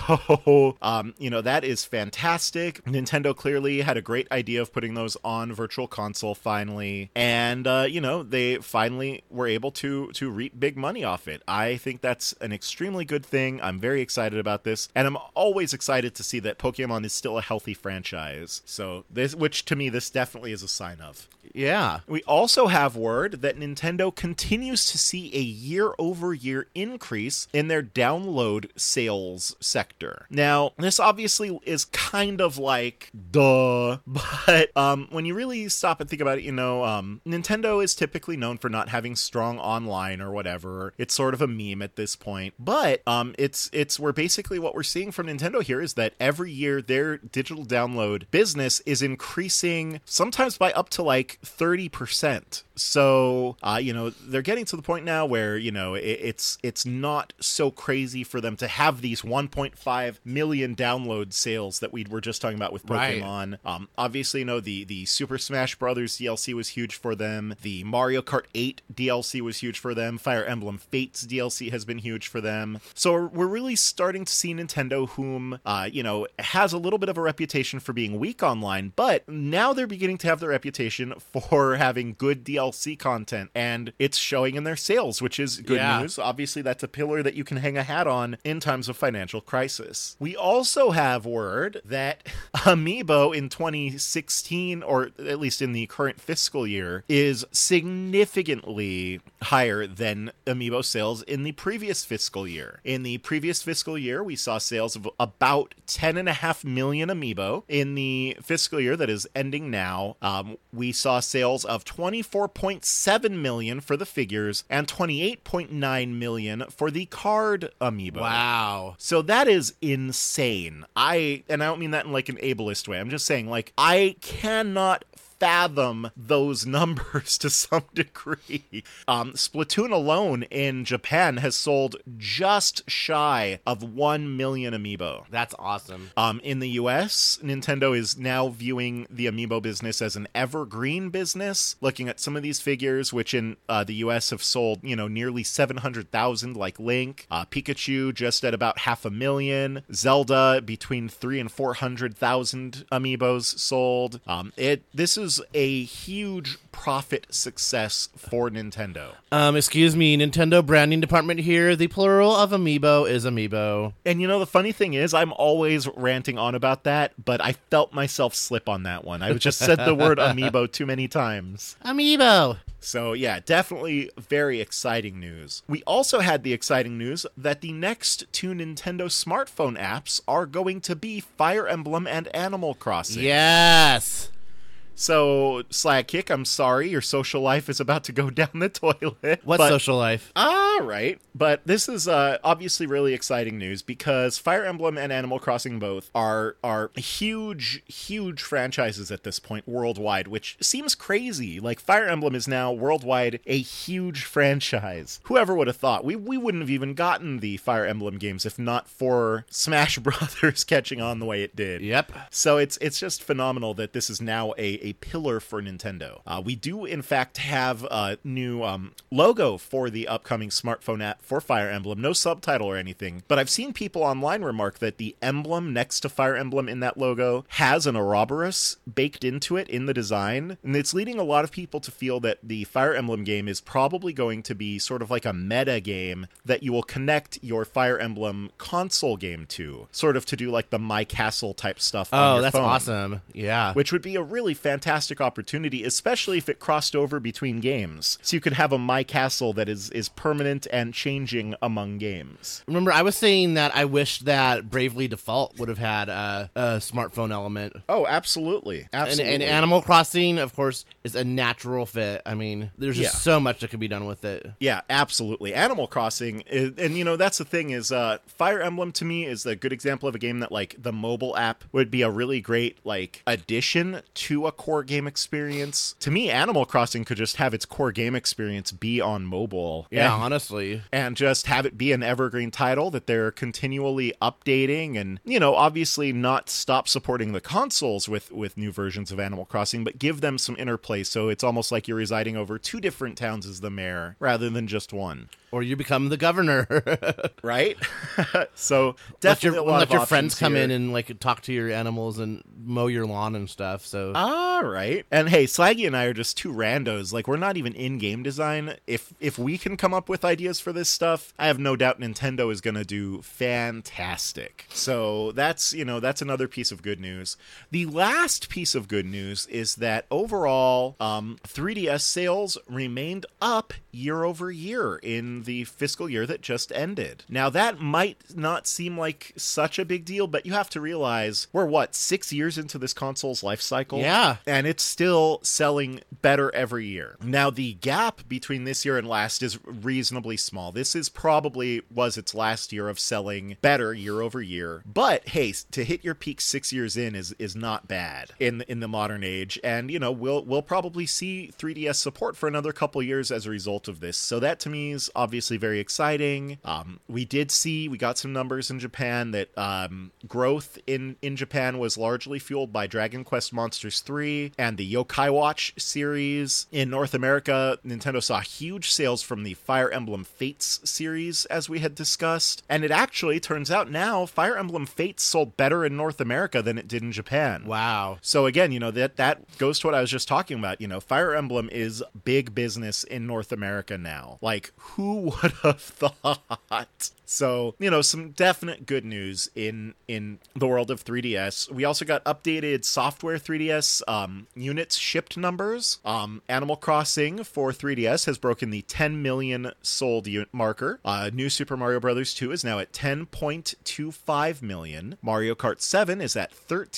Speaker 1: you know, that is fantastic. Nintendo clearly had a great idea of putting those on Virtual Console finally. And, you know, they finally were able to reap big money off it. I think that's an extremely good thing. I'm very excited about this. And I'm always excited to see that Pokemon is still a healthy franchise. So which to me, this definitely is a sign of.
Speaker 2: Yeah.
Speaker 1: We also have word that Nintendo continues to see a year-over-year increase in their download sales sector. Now, this obviously is kind of like, duh, but when you really stop and think about it, you know, Nintendo is typically known for not having strong online or whatever. It's sort of a meme at this point, but we're basically what we're seeing from Nintendo here is that every year their digital download business is increasing, sometimes by up to like 30%. So, you know, they're getting to the point now where, you know, it's not so crazy for them to have these 1.5 million download sales that we were just talking about with Pokemon. Right. Obviously, you know, the Super Smash Brothers DLC was huge for them. The Mario Kart 8 DLC was huge for them. Fire Emblem Fates DLC has been huge for them. So we're really starting to see Nintendo, whom, you know, has a little bit of a reputation for being weak online, but now they're beginning to have the reputation for having good DLC content, and it's showing in their sales, which is good news. Obviously, that's a pillar that you can hang a hat on in times of financial crisis. We also have word that Amiibo in 2016, or at least in the current fiscal year, is significantly higher than Amiibo sales in the previous fiscal year. In the previous fiscal year, we saw sales of about 10.5 million Amiibo. In the fiscal year that is ending now, we saw sales of 24.7 million for the figures and 28.9 million for the card Amiibo.
Speaker 2: Wow.
Speaker 1: So that is insane. I don't mean that in like an ableist way. I'm just saying, like, I cannot fathom those numbers to some degree. Splatoon alone in Japan has sold just shy of 1 million Amiibo.
Speaker 2: That's awesome.
Speaker 1: In the US, Nintendo is now viewing the Amiibo business as an evergreen business, looking at some of these figures, which in the US have sold, you know, nearly 700,000, like Link, Pikachu just at about 500,000, Zelda between 300,000 and 400,000 Amiibos sold. This is a huge profit success for Nintendo.
Speaker 2: Excuse me, Nintendo branding department here. The plural of Amiibo is Amiibo.
Speaker 1: And you know, the funny thing is, I'm always ranting on about that, but I felt myself slip on that one. I just said the word Amiibo too many times.
Speaker 2: Amiibo!
Speaker 1: So yeah, definitely very exciting news. We also had the exciting news that the next two Nintendo smartphone apps are going to be Fire Emblem and Animal Crossing.
Speaker 2: Yes!
Speaker 1: So, Slagkick, I'm sorry, your social life is about to go down the toilet.
Speaker 2: What
Speaker 1: but-
Speaker 2: social life?
Speaker 1: All right. But this is obviously really exciting news because Fire Emblem and Animal Crossing both are huge, huge franchises at this point worldwide, which seems crazy. Like, Fire Emblem is now worldwide a huge franchise. Whoever would have thought? We wouldn't have even gotten the Fire Emblem games if not for Smash Brothers catching on the way it did.
Speaker 2: Yep.
Speaker 1: So it's just phenomenal that this is now a pillar for Nintendo. We do, in fact, have a new logo for the upcoming smartphone app for Fire Emblem. No subtitle or anything, but I've seen people online remark that the emblem next to Fire Emblem in that logo has an Ouroboros baked into it in the design, and it's leading a lot of people to feel that the Fire Emblem game is probably going to be sort of like a meta game that you will connect your Fire Emblem console game to, sort of to do like the My Castle type stuff on
Speaker 2: Oh,
Speaker 1: your
Speaker 2: that's
Speaker 1: phone.
Speaker 2: awesome. Yeah.
Speaker 1: Which would be a really fantastic opportunity, especially if it crossed over between games. So you could have a My Castle that is permanent and changing among games.
Speaker 2: Remember, I was saying that I wish that Bravely Default would have had a smartphone element.
Speaker 1: Oh, absolutely. Absolutely.
Speaker 2: And Animal Crossing, of course, is a natural fit. I mean, there's just so much that can be done with it.
Speaker 1: Yeah, absolutely. Animal Crossing, and you know, that's the thing is, Fire Emblem to me is a good example of a game that, like, the mobile app would be a really great, like, addition to a core game experience. To me, Animal Crossing could just have its core game experience be on mobile.
Speaker 2: Yeah,
Speaker 1: and,
Speaker 2: honestly.
Speaker 1: And just have it be an evergreen title that they're continually updating and, you know, obviously not stop supporting the consoles with new versions of Animal Crossing, but give them some interplay so it's almost like you're residing over two different towns as the mayor rather than just one.
Speaker 2: Or you become the governor.
Speaker 1: Right? So definitely
Speaker 2: let your friends come
Speaker 1: here.
Speaker 2: in and like talk to your animals and mow your lawn and stuff. So
Speaker 1: All right. And hey, Slaggy and I are just two randos. Like, we're not even in game design. If we can come up with ideas for this stuff, I have no doubt Nintendo is going to do fantastic. So that's, you know, that's another piece of good news. The last piece of good news is that overall 3DS sales remained up year over year in the fiscal year that just ended. Now, that might not seem like such a big deal, but you have to realize we're, 6 years into this console's life cycle?
Speaker 2: Yeah.
Speaker 1: And it's still selling better every year. Now, the gap between this year and last is reasonably small. This is probably was its last year of selling better year over year. But hey, to hit your peak 6 years in is not bad in the modern age. And, you know, we'll probably see 3DS support for another couple years as a result of this. So that to me is obviously very exciting. We got some numbers in Japan that growth in Japan was largely fueled by Dragon Quest Monsters 3 and the Yokai Watch series. In North America, Nintendo saw huge sales from the Fire Emblem Fates series, as we had discussed. And it actually turns out now Fire Emblem Fates sold better in North America than it did in Japan.
Speaker 2: wow.
Speaker 1: So again, you know, that goes to what I was just talking about. You know, Fire Emblem is big business in North America now. Like, who would have thought? So, you know, some definite good news in the world of 3DS. We also got updated software 3DS units shipped numbers. Animal Crossing for 3DS has broken the 10 million sold marker. New Super Mario Bros. 2 is now at 10.25 million. Mario Kart 7 is at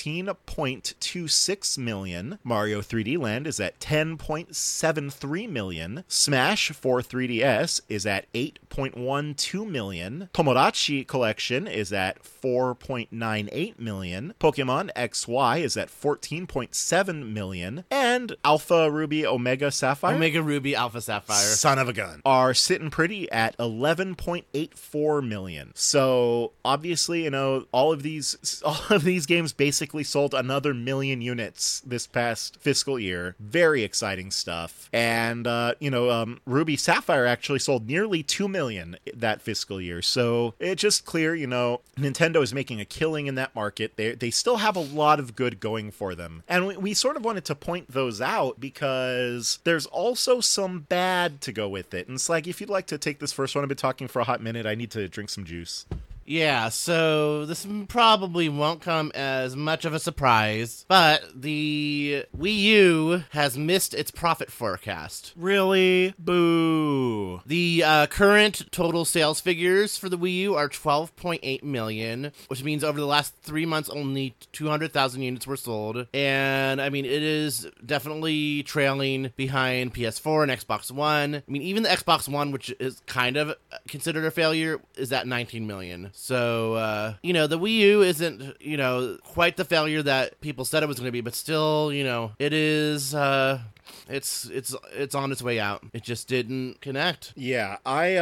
Speaker 1: 13.26 million. Mario 3D Land is at 10.73 million. Smash for 3DS is at 8.12 million. Tomodachi Collection is at 4.98 million. Pokemon XY is at 14.7 million. And Alpha Ruby Omega Sapphire,
Speaker 2: Omega Ruby Alpha Sapphire.
Speaker 1: son of a gun, are sitting pretty at 11.84 million. So obviously, you know, all of these games basically sold another million units this past fiscal year. Very exciting stuff. And Ruby Sapphire actually sold nearly 2 million that fiscal year. So it's just clear, you know, Nintendo is making a killing in that market. They still have a lot of good going for them. And we sort of wanted to point those out because there's also some bad to go with it. And it's like, if you'd like to take this first one, I've been talking for a hot minute. I need to drink some juice.
Speaker 2: Yeah, so this probably won't come as much of a surprise, but the Wii U has missed its profit forecast.
Speaker 1: Really? Boo.
Speaker 2: The current total sales figures for the Wii U are 12.8 million, which means over the last 3 months only 200,000 units were sold. And I mean, it is definitely trailing behind PS4 and Xbox One. I mean, even the Xbox One, which is kind of considered a failure, is at 19 million. So, the Wii U isn't, quite the failure that people said it was going to be, but still, it is, it's on its way out. It just didn't connect.
Speaker 1: Yeah,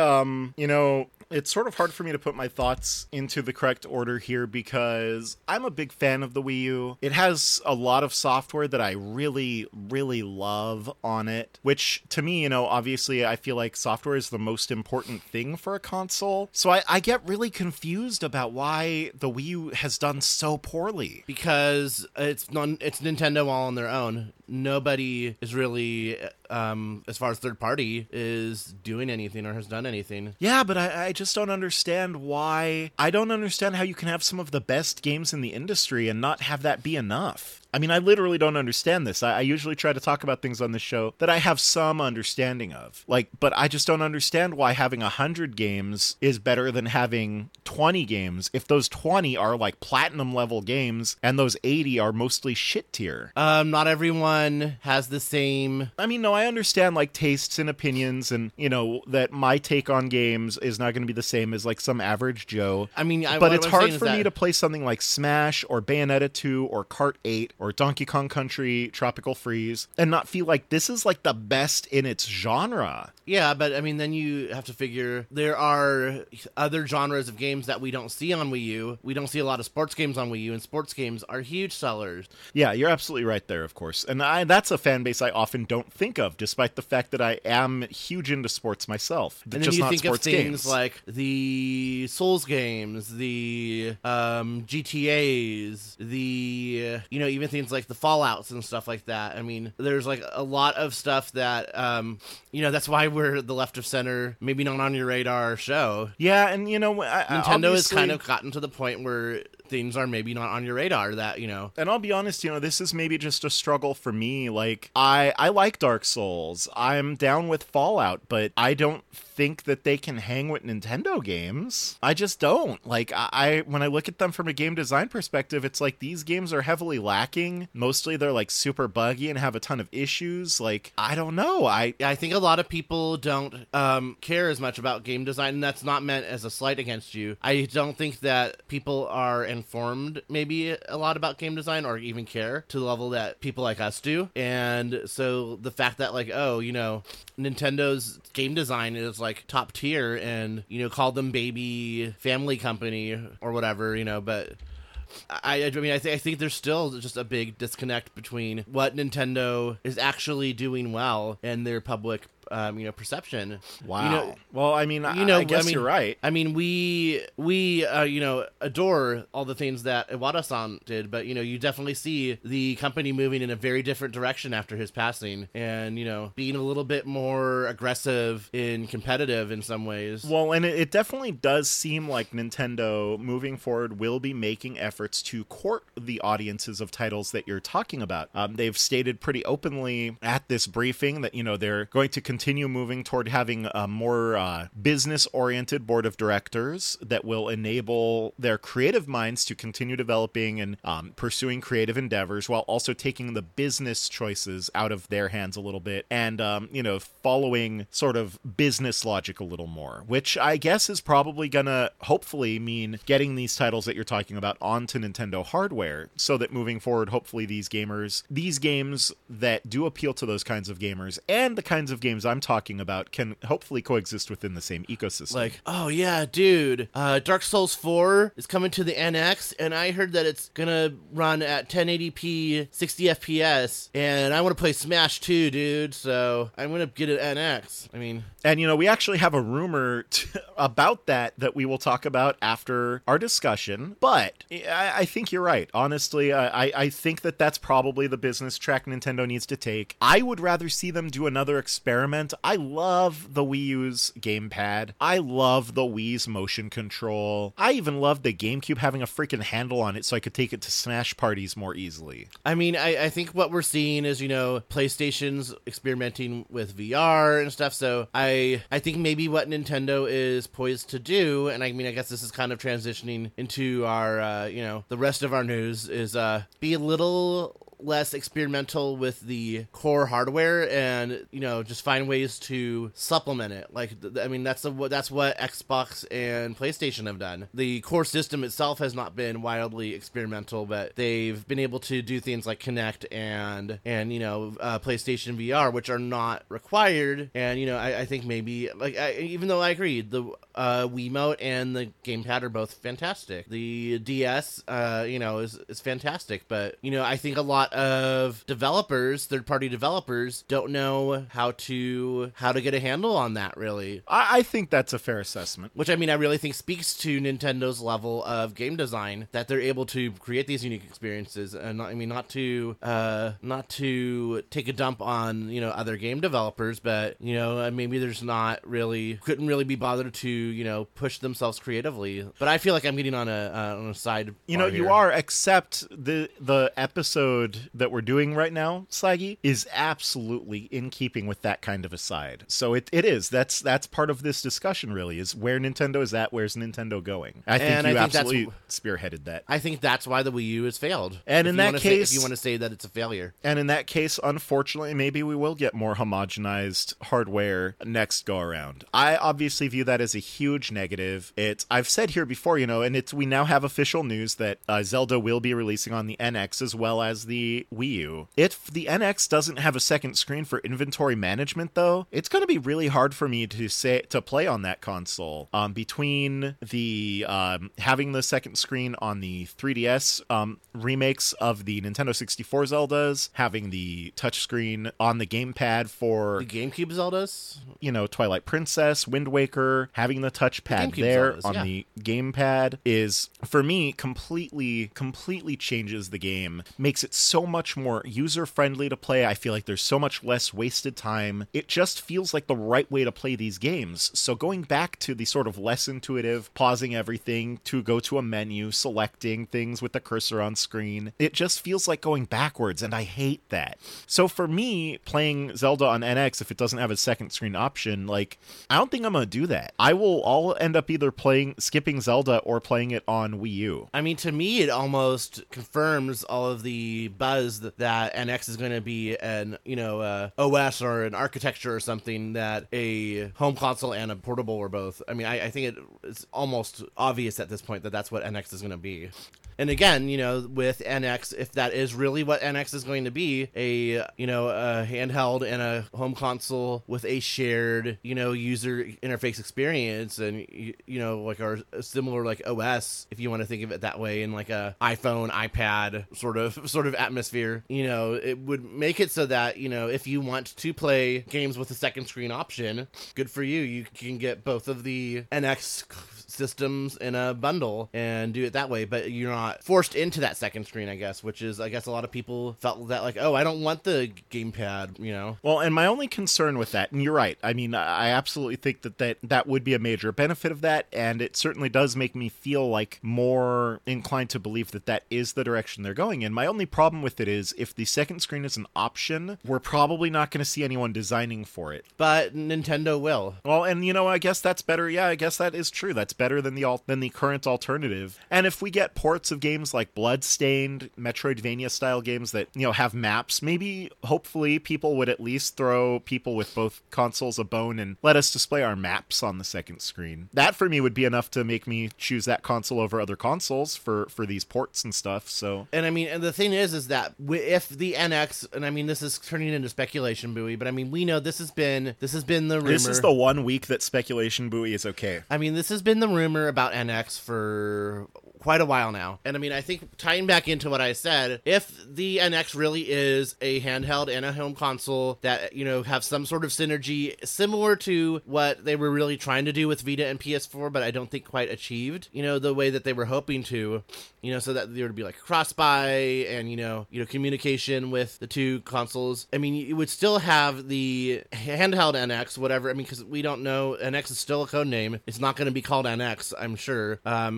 Speaker 1: it's sort of hard for me to put my thoughts into the correct order here because I'm a big fan of the Wii U. It has a lot of software that I really, really love on it, which to me, obviously I feel like software is the most important thing for a console. So I get really confused about why the Wii U has done so poorly.
Speaker 2: Because it's Nintendo all on their own. Nobody is really, as far as third party, is doing anything or has done anything.
Speaker 1: Yeah, but I just don't understand why. I don't understand how you can have some of the best games in the industry and not have that be enough. I mean, I literally don't understand this. I usually try to talk about things on this show that I have some understanding of. But I just don't understand why having 100 games is better than having 20 games if those 20 are like platinum level games and those 80 are mostly shit tier.
Speaker 2: Not everyone has the same...
Speaker 1: I mean, no, I understand like tastes and opinions and, that my take on games is not going to be the same as like some average Joe.
Speaker 2: I mean,
Speaker 1: but it's hard for me to play something like Smash or Bayonetta 2 or Kart 8 or Donkey Kong Country, Tropical Freeze, and not feel like this is like the best in its genre.
Speaker 2: Yeah, but I mean, then you have to figure there are other genres of games that we don't see on Wii U. We don't see a lot of sports games on Wii U, and sports games are huge sellers.
Speaker 1: Yeah, you're absolutely right there, of course. And that's a fan base I often don't think of, despite the fact that I am huge into sports myself.
Speaker 2: And then
Speaker 1: just
Speaker 2: you
Speaker 1: not
Speaker 2: think
Speaker 1: sports
Speaker 2: of things
Speaker 1: games.
Speaker 2: like the Souls games, the GTAs, the, even things like the Fallouts and stuff like that. I mean, there's like a lot of stuff that, that's why we're the left of center, maybe not on your radar show.
Speaker 1: Yeah, and
Speaker 2: Nintendo has kind of gotten to the point where things are maybe not on your radar that,
Speaker 1: And I'll be honest, this is maybe just a struggle for me. Like, I like Dark Souls. I'm down with Fallout, but I don't think that they can hang with Nintendo games. I just don't. Like, when I look at them from a game design perspective, it's like these games are heavily lacking. Mostly they're like super buggy and have a ton of issues. Like, I don't know. I
Speaker 2: think a lot of people don't care as much about game design, and that's not meant as a slight against you. I don't think that people are informed maybe a lot about game design or even care to the level that people like us do. And so the fact that like, Nintendo's game design is like top tier and, call them baby family company or whatever, but I think there's still just a big disconnect between what Nintendo is actually doing well and their public perception.
Speaker 1: Wow. Well, I mean, I guess you're right.
Speaker 2: I mean, we adore all the things that Iwata-san did, but, you definitely see the company moving in a very different direction after his passing and, being a little bit more aggressive and competitive in some ways.
Speaker 1: Well, and it definitely does seem like Nintendo moving forward will be making efforts to court the audiences of titles that you're talking about. They've stated pretty openly at this briefing that, they're going to continue moving toward having a more business-oriented board of directors that will enable their creative minds to continue developing and pursuing creative endeavors while also taking the business choices out of their hands a little bit and, following sort of business logic a little more, which I guess is probably gonna hopefully mean getting these titles that you're talking about onto Nintendo hardware so that moving forward, hopefully these games that do appeal to those kinds of gamers and the kinds of games I'm talking about can hopefully coexist within the same ecosystem.
Speaker 2: Like, oh yeah, dude, Dark Souls 4 is coming to the NX, and I heard that it's gonna run at 1080p, 60 FPS, and I want to play Smash 2, dude, so I'm gonna get an NX. I mean...
Speaker 1: And, we actually have a rumor about that we will talk about after our discussion. But I think you're right. Honestly, I think that that's probably the business track Nintendo needs to take. I would rather see them do another experiment experiment. I love the Wii U's gamepad. I love the Wii's motion control. I even love the GameCube having a freaking handle on it so I could take it to Smash parties more easily.
Speaker 2: I mean, I think what we're seeing is, PlayStation's experimenting with VR and stuff, so I think maybe what Nintendo is poised to do, and I mean, I guess this is kind of transitioning into our, the rest of our news, is be a little less experimental with the core hardware and just find ways to supplement it. That's what Xbox and PlayStation have done. The core system itself has not been wildly experimental, but they've been able to do things like Kinect and PlayStation VR, which are not required. And I think maybe even though I agree the Wiimote and the gamepad are both fantastic, the DS is fantastic, but I think a lot of developers, third-party developers, don't know how to get a handle on that, really.
Speaker 1: I think that's a fair assessment.
Speaker 2: Which, I really think speaks to Nintendo's level of game design, that they're able to create these unique experiences, and not to take a dump on other game developers, but maybe there's couldn't really be bothered to push themselves creatively. But I feel like I'm getting on a side.
Speaker 1: You are, except the episode that we're doing right now, Slaggy, is absolutely in keeping with that kind of a side. So it is. That's part of this discussion, really, is where Nintendo is at, where's Nintendo going. I think absolutely spearheaded that.
Speaker 2: I think that's why the Wii U has failed.
Speaker 1: And in that case,
Speaker 2: if you want to say that it's a failure.
Speaker 1: And in that case, unfortunately, maybe we will get more homogenized hardware next go around. I obviously view that as a huge negative. I've said here before, and we now have official news that Zelda will be releasing on the NX as well as the Wii U. If the NX doesn't have a second screen for inventory management, though, it's going to be really hard for me to play on that console. Between the having the second screen on the 3DS remakes of the Nintendo 64 Zeldas, having the touchscreen on the gamepad for
Speaker 2: the GameCube Zeldas,
Speaker 1: Twilight Princess, Wind Waker, having the touchpad there Zeldas, on the gamepad is, for me, completely changes the game. Makes it so much more user-friendly to play. I feel like there's so much less wasted time. It just feels like the right way to play these games. So going back to the sort of less intuitive, pausing everything to go to a menu, selecting things with the cursor on screen, it just feels like going backwards, and I hate that. So for me, playing Zelda on NX, if it doesn't have a second screen option, I don't think I'm going to do that. I'll end up either skipping Zelda or playing it on Wii U.
Speaker 2: To me, it almost confirms all of the buzz that NX is going to be an OS or an architecture or something that a home console and a portable or both. I think it's almost obvious at this point that that's what NX is going to be. And again, with NX, if that is really what NX is going to be, a handheld and a home console with a shared, user interface experience, and or a similar OS, if you want to think of it that way, in a iPhone, iPad sort of atmosphere, it would make it so that if you want to play games with a second screen option, good for you. You can get both of the NX systems in a bundle and do it that way, but you're not forced into that second screen, I guess, which is, I guess, a lot of people felt that I don't want the gamepad, Well,
Speaker 1: and my only concern with that, and you're right, I absolutely think that would be a major benefit of that, and it certainly does make me feel more inclined to believe that is the direction they're going in. My only problem with it is, if the second screen is an option, we're probably not going to see anyone designing for it.
Speaker 2: But Nintendo will.
Speaker 1: Well, and I guess that's better. Yeah, I guess that is true. That's better than the current alternative. And if we get ports of games like Bloodstained, Metroidvania style games that have maps, maybe hopefully people would at least throw people with both consoles a bone and let us display our maps on the second screen. That for me would be enough to make me choose that console over other consoles for these ports and stuff. So
Speaker 2: and the thing is that if the NX, and this is turning into speculation buoy, but we know this has been the rumor.
Speaker 1: This is the 1 week that speculation buoy is okay.
Speaker 2: This has been the rumor about NX for quite a while now. And I mean, I think tying back into what I said, if the NX really is a handheld and a home console that, have some sort of synergy similar to what they were really trying to do with Vita and PS4, but I don't think quite achieved, the way that they were hoping to, so that there would be like cross-buy and, communication with the two consoles. I mean, you would still have the handheld NX, whatever. I mean, because we don't know, NX is still a code name. It's not going to be called NX, I'm sure.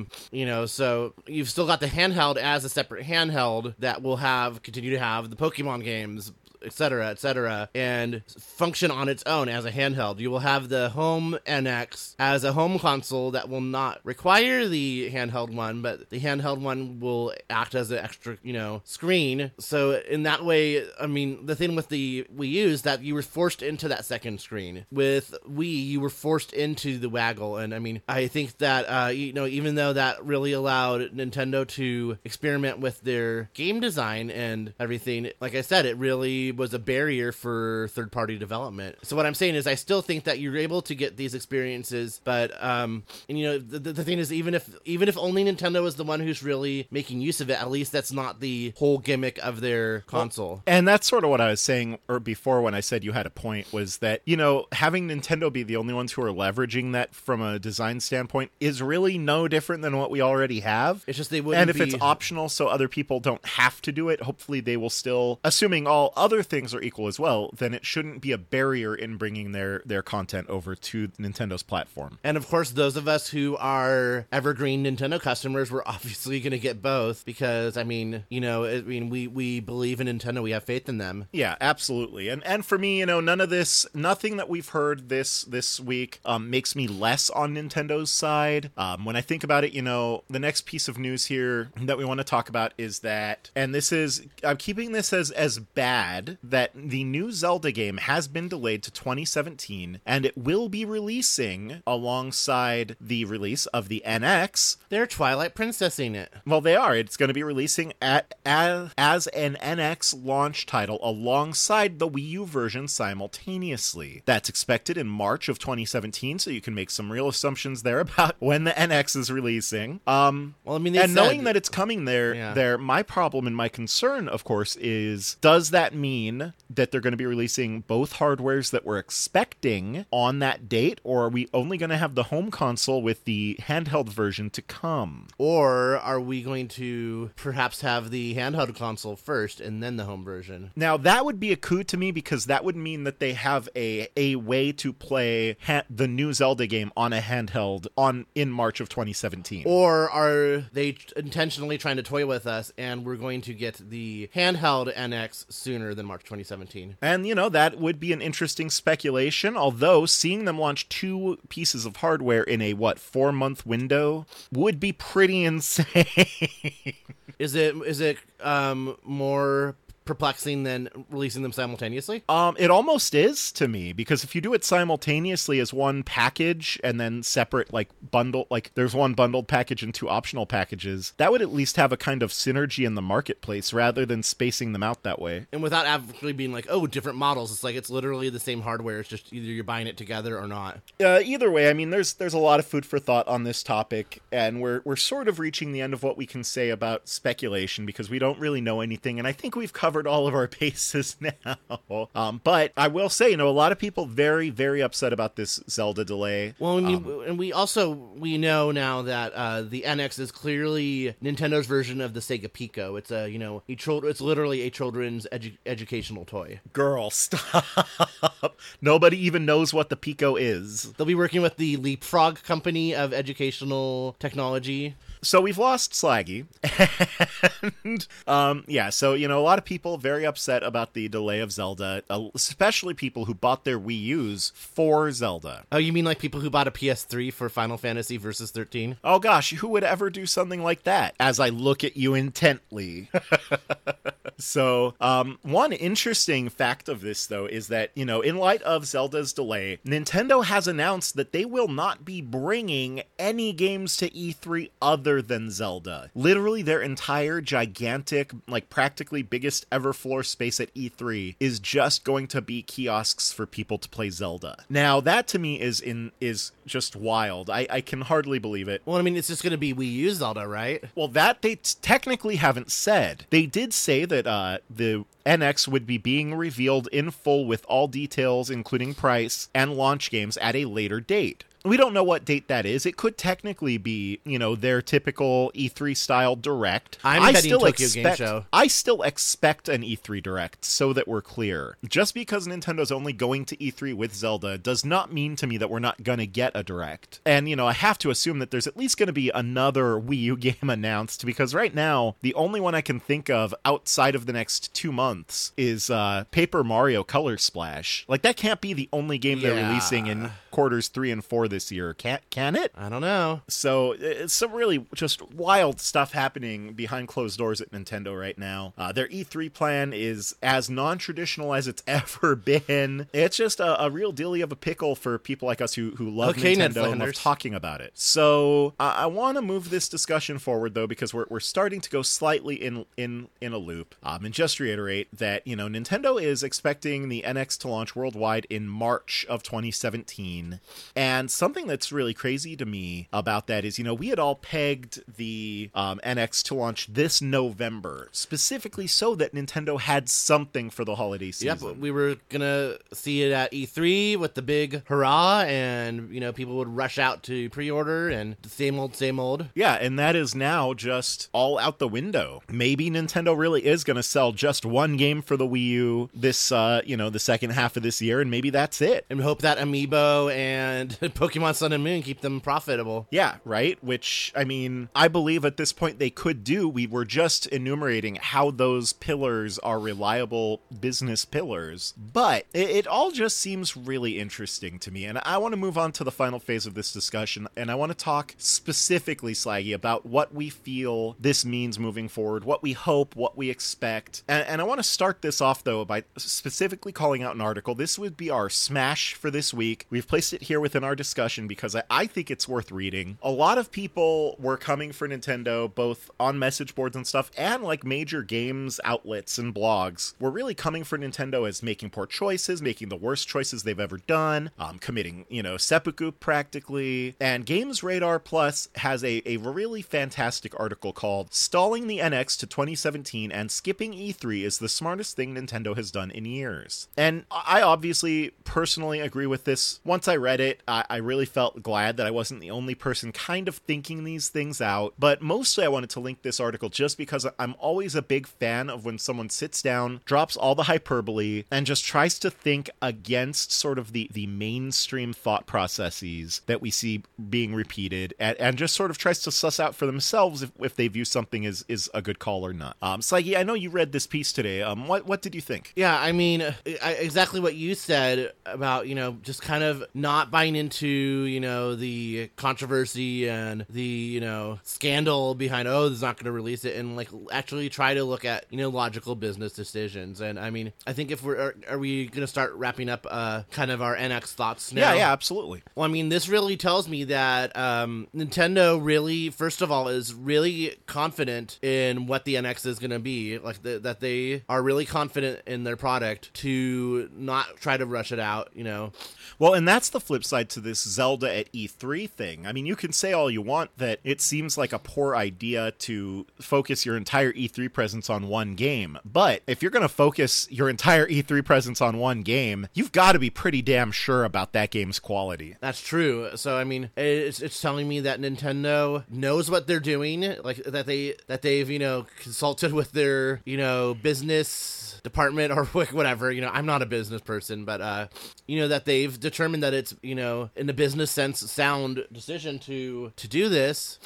Speaker 2: So you've still got the handheld as a separate handheld that will continue to have the Pokemon games, etc., and function on its own as a handheld. You will have the home NX as a home console that will not require the handheld one, but the handheld one will act as an extra, screen. So in that way, I mean, the thing with the Wii U is that you were forced into that second screen. With Wii, you were forced into the waggle, and I mean, I think that, even though that really allowed Nintendo to experiment with their game design and everything, like I said, it really was a barrier for third-party development. So what I'm saying is I still think that you're able to get these experiences, but the thing is, even if only Nintendo is the one who's really making use of it, at least that's not the whole gimmick of their console.
Speaker 1: And that's sort of what I was saying before when I said you had a point, was that, having Nintendo be the only ones who are leveraging that from a design standpoint is really no different than what we already have.
Speaker 2: It's just they wouldn't
Speaker 1: And if it's optional so other people don't have to do it, hopefully they will still, assuming all other things are equal as well, then it shouldn't be a barrier in bringing their content over to Nintendo's platform.
Speaker 2: And of course, those of us who are evergreen Nintendo customers, we're obviously going to get both because, we believe in Nintendo. We have faith in them.
Speaker 1: Yeah, absolutely. And for me, nothing that we've heard this week makes me less on Nintendo's side. When I think about it, the next piece of news here that we want to talk about is that, and I'm keeping this as bad, that the new Zelda game has been delayed to 2017, and it will be releasing alongside the release of the NX.
Speaker 2: They're Twilight Princessing it.
Speaker 1: Well, they are. It's going to be releasing as an NX launch title alongside the Wii U version simultaneously. That's expected in March of 2017, so you can make some real assumptions there about when the NX is releasing. Knowing that it's coming there, my problem and my concern, of course, is, does that mean that they're going to be releasing both hardwares that we're expecting on that date, or are we only going to have the home console with the handheld version to come?
Speaker 2: Or are we going to perhaps have the handheld console first and then the home version?
Speaker 1: Now, that would be a coup to me, because that would mean that they have a way to play the new Zelda game on a handheld in March of 2017.
Speaker 2: Or are they intentionally trying to toy with us and we're going to get the handheld NX sooner than March 2017?
Speaker 1: And, that would be an interesting speculation, although seeing them launch two pieces of hardware in a, 4-month window would be pretty insane.
Speaker 2: Is it more perplexing than releasing them simultaneously?
Speaker 1: It almost is to me, because if you do it simultaneously as one package and then separate, bundle, there's one bundled package and two optional packages, that would at least have a kind of synergy in the marketplace rather than spacing them out that way.
Speaker 2: And without actually being different models, it's literally the same hardware. It's just either you're buying it together or not.
Speaker 1: Either way, I mean, there's a lot of food for thought on this topic, and we're sort of reaching the end of what we can say about speculation, because we don't really know anything, and I think we've covered all of our bases now. But I will say, a lot of people very, very upset about this Zelda delay.
Speaker 2: Well, and we know now that the NX is clearly Nintendo's version of the Sega Pico. It's it's literally a children's educational toy.
Speaker 1: Girl, stop. Nobody even knows what the Pico is.
Speaker 2: They'll be working with the Leapfrog company of educational technology.
Speaker 1: So we've lost Slaggy, and so a lot of people very upset about the delay of Zelda, especially people who bought their Wii U's for Zelda.
Speaker 2: Oh, you mean like people who bought a PS3 for Final Fantasy Versus 13?
Speaker 1: Oh gosh, who would ever do something like that? As I look at you intently. So, one interesting fact of this, though, is that, in light of Zelda's delay, Nintendo has announced that they will not be bringing any games to E3 other than Zelda. Literally, their entire gigantic, practically biggest ever floor space at E3 is just going to be kiosks for people to play Zelda. Now, that to me is just wild. I can hardly believe it.
Speaker 2: Well, I mean, it's just going to be Wii U Zelda, right?
Speaker 1: Well, that they technically haven't said. They did say that the NX would be being revealed in full with all details, including price and launch games, at a later date. We don't know what date that is. It could technically be, their typical E3 style direct.
Speaker 2: I'm betting Tokyo Game Show.
Speaker 1: I still expect an E3 direct, so that we're clear. Just because Nintendo's only going to E3 with Zelda does not mean to me that we're not going to get a direct. And, I have to assume that there's at least going to be another Wii U game announced, because right now, the only one I can think of outside of the next 2 months is Paper Mario Color Splash. That can't be the only game they're releasing in quarters 3 and 4 this year. Can it?
Speaker 2: I don't know.
Speaker 1: So it's some really just wild stuff happening behind closed doors at Nintendo right now. Their E3 plan is as non-traditional as it's ever been. It's just a real dealie of a pickle for people like us who love Nintendo and love talking about it. So I want to move this discussion forward, though, because we're starting to go slightly in a loop. And just reiterate that, Nintendo is expecting the NX to launch worldwide in March of 2017. And something that's really crazy to me about that is, we had all pegged the NX to launch this November, specifically so that Nintendo had something for the holiday season.
Speaker 2: Yep, we were going to see it at E3 with the big hurrah, and, people would rush out to pre-order, and the same old.
Speaker 1: Yeah, and that is now just all out the window. Maybe Nintendo really is going to sell just one game for the Wii U this, the second half of this year, and maybe that's it.
Speaker 2: And we hope that Amiibo and Pokemon Sun and Moon keep them profitable.
Speaker 1: Yeah, right? Which, I believe at this point they could do. We were just enumerating how those pillars are reliable business pillars. But it all just seems really interesting to me. And I want to move on to the final phase of this discussion. And I want to talk specifically, Slaggy, about what we feel this means moving forward, what we hope, what we expect. And I want to start this off, though, by specifically calling out an article. This would be our smash for this week. We've placed it here within our discussion because I think it's worth reading. A lot of people were coming for Nintendo, both on message boards and stuff, and major games outlets and blogs were really coming for Nintendo as making poor choices, making the worst choices they've ever done, committing, seppuku practically. And Games Radar Plus has a really fantastic article called "Stalling the NX to 2017 and Skipping E3 is the Smartest Thing Nintendo Has Done in Years." And I obviously personally agree with this. Once I read it, I really felt glad that I wasn't the only person kind of thinking these things out. But mostly I wanted to link this article just because I'm always a big fan of when someone sits down, drops all the hyperbole, and just tries to think against sort of the mainstream thought processes that we see being repeated, and just sort of tries to suss out for themselves if they view something is a good call or not. Saigi, I know you read this piece today. What did you think?
Speaker 2: Yeah, exactly what you said about, just kind of not buying into, the controversy and the, scandal behind, this is not going to release it, and actually try to look at, logical business decisions. And I think if are we going to start wrapping up kind of our NX thoughts now?
Speaker 1: Yeah, absolutely.
Speaker 2: Well, this really tells me that Nintendo really, first of all, is really confident in what the NX is going to be, that they are really confident in their product to not try to rush it out,
Speaker 1: Well, and that's the flip side to this Zelda at E3 thing. You can say all you want that it seems like a poor idea to focus your entire E3 presence on one game. But if you're going to focus your entire E3 presence on one game, you've got to be pretty damn sure about that game's quality.
Speaker 2: That's true. So, it's telling me that Nintendo knows what they're doing, that they've, consulted with their, business department or whatever. I'm not a business person, but that they've determined that it's in the business sense sound decision to do this.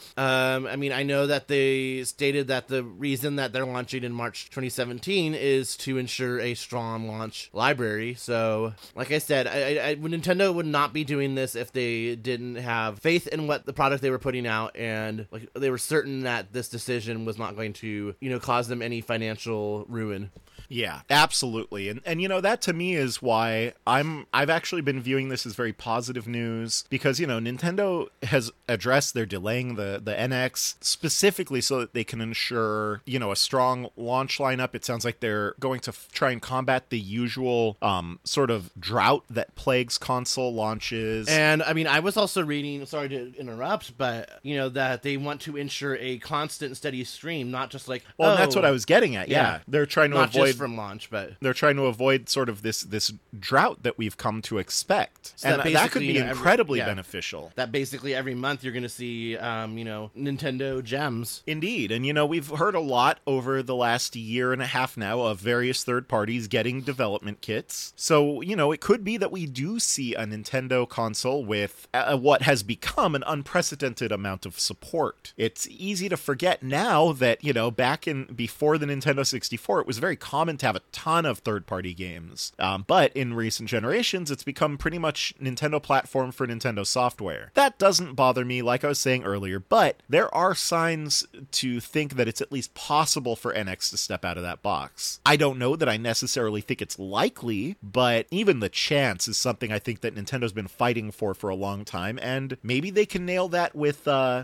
Speaker 2: I know that they stated that the reason that they're launching in March 2017 is to ensure a strong launch library. So, like I said, Nintendo would not be doing this if they didn't have faith in what the product they were putting out, and like they were certain that this decision was not going to cause them any financial ruin.
Speaker 1: Yeah, absolutely. And that to me is why I've actually been viewing this as very positive news, because, Nintendo has addressed they're delaying the NX specifically so that they can ensure, a strong launch lineup. It sounds like they're going to try and combat the usual sort of drought that plagues console launches.
Speaker 2: And I was also reading, sorry to interrupt, but that they want to ensure a constant steady stream, not just like,
Speaker 1: well, that's what I was getting at. Yeah. They're trying to
Speaker 2: not
Speaker 1: avoid
Speaker 2: from launch, but
Speaker 1: they're trying to avoid sort of this drought that we've come to expect,
Speaker 2: so
Speaker 1: and that could be incredibly beneficial.
Speaker 2: That basically every month you're going to see, Nintendo gems.
Speaker 1: Indeed, and we've heard a lot over the last year and a half now of various third parties getting development kits. So it could be that we do see a Nintendo console with what has become an unprecedented amount of support. It's easy to forget now that back before the Nintendo 64, it was very common to have a ton of third-party games. But in recent generations, it's become pretty much Nintendo platform for Nintendo software. That doesn't bother me, like I was saying earlier, but there are signs to think that it's at least possible for NX to step out of that box. I don't know that I necessarily think it's likely, but even the chance is something I think that Nintendo's been fighting for a long time, and maybe they can nail that with the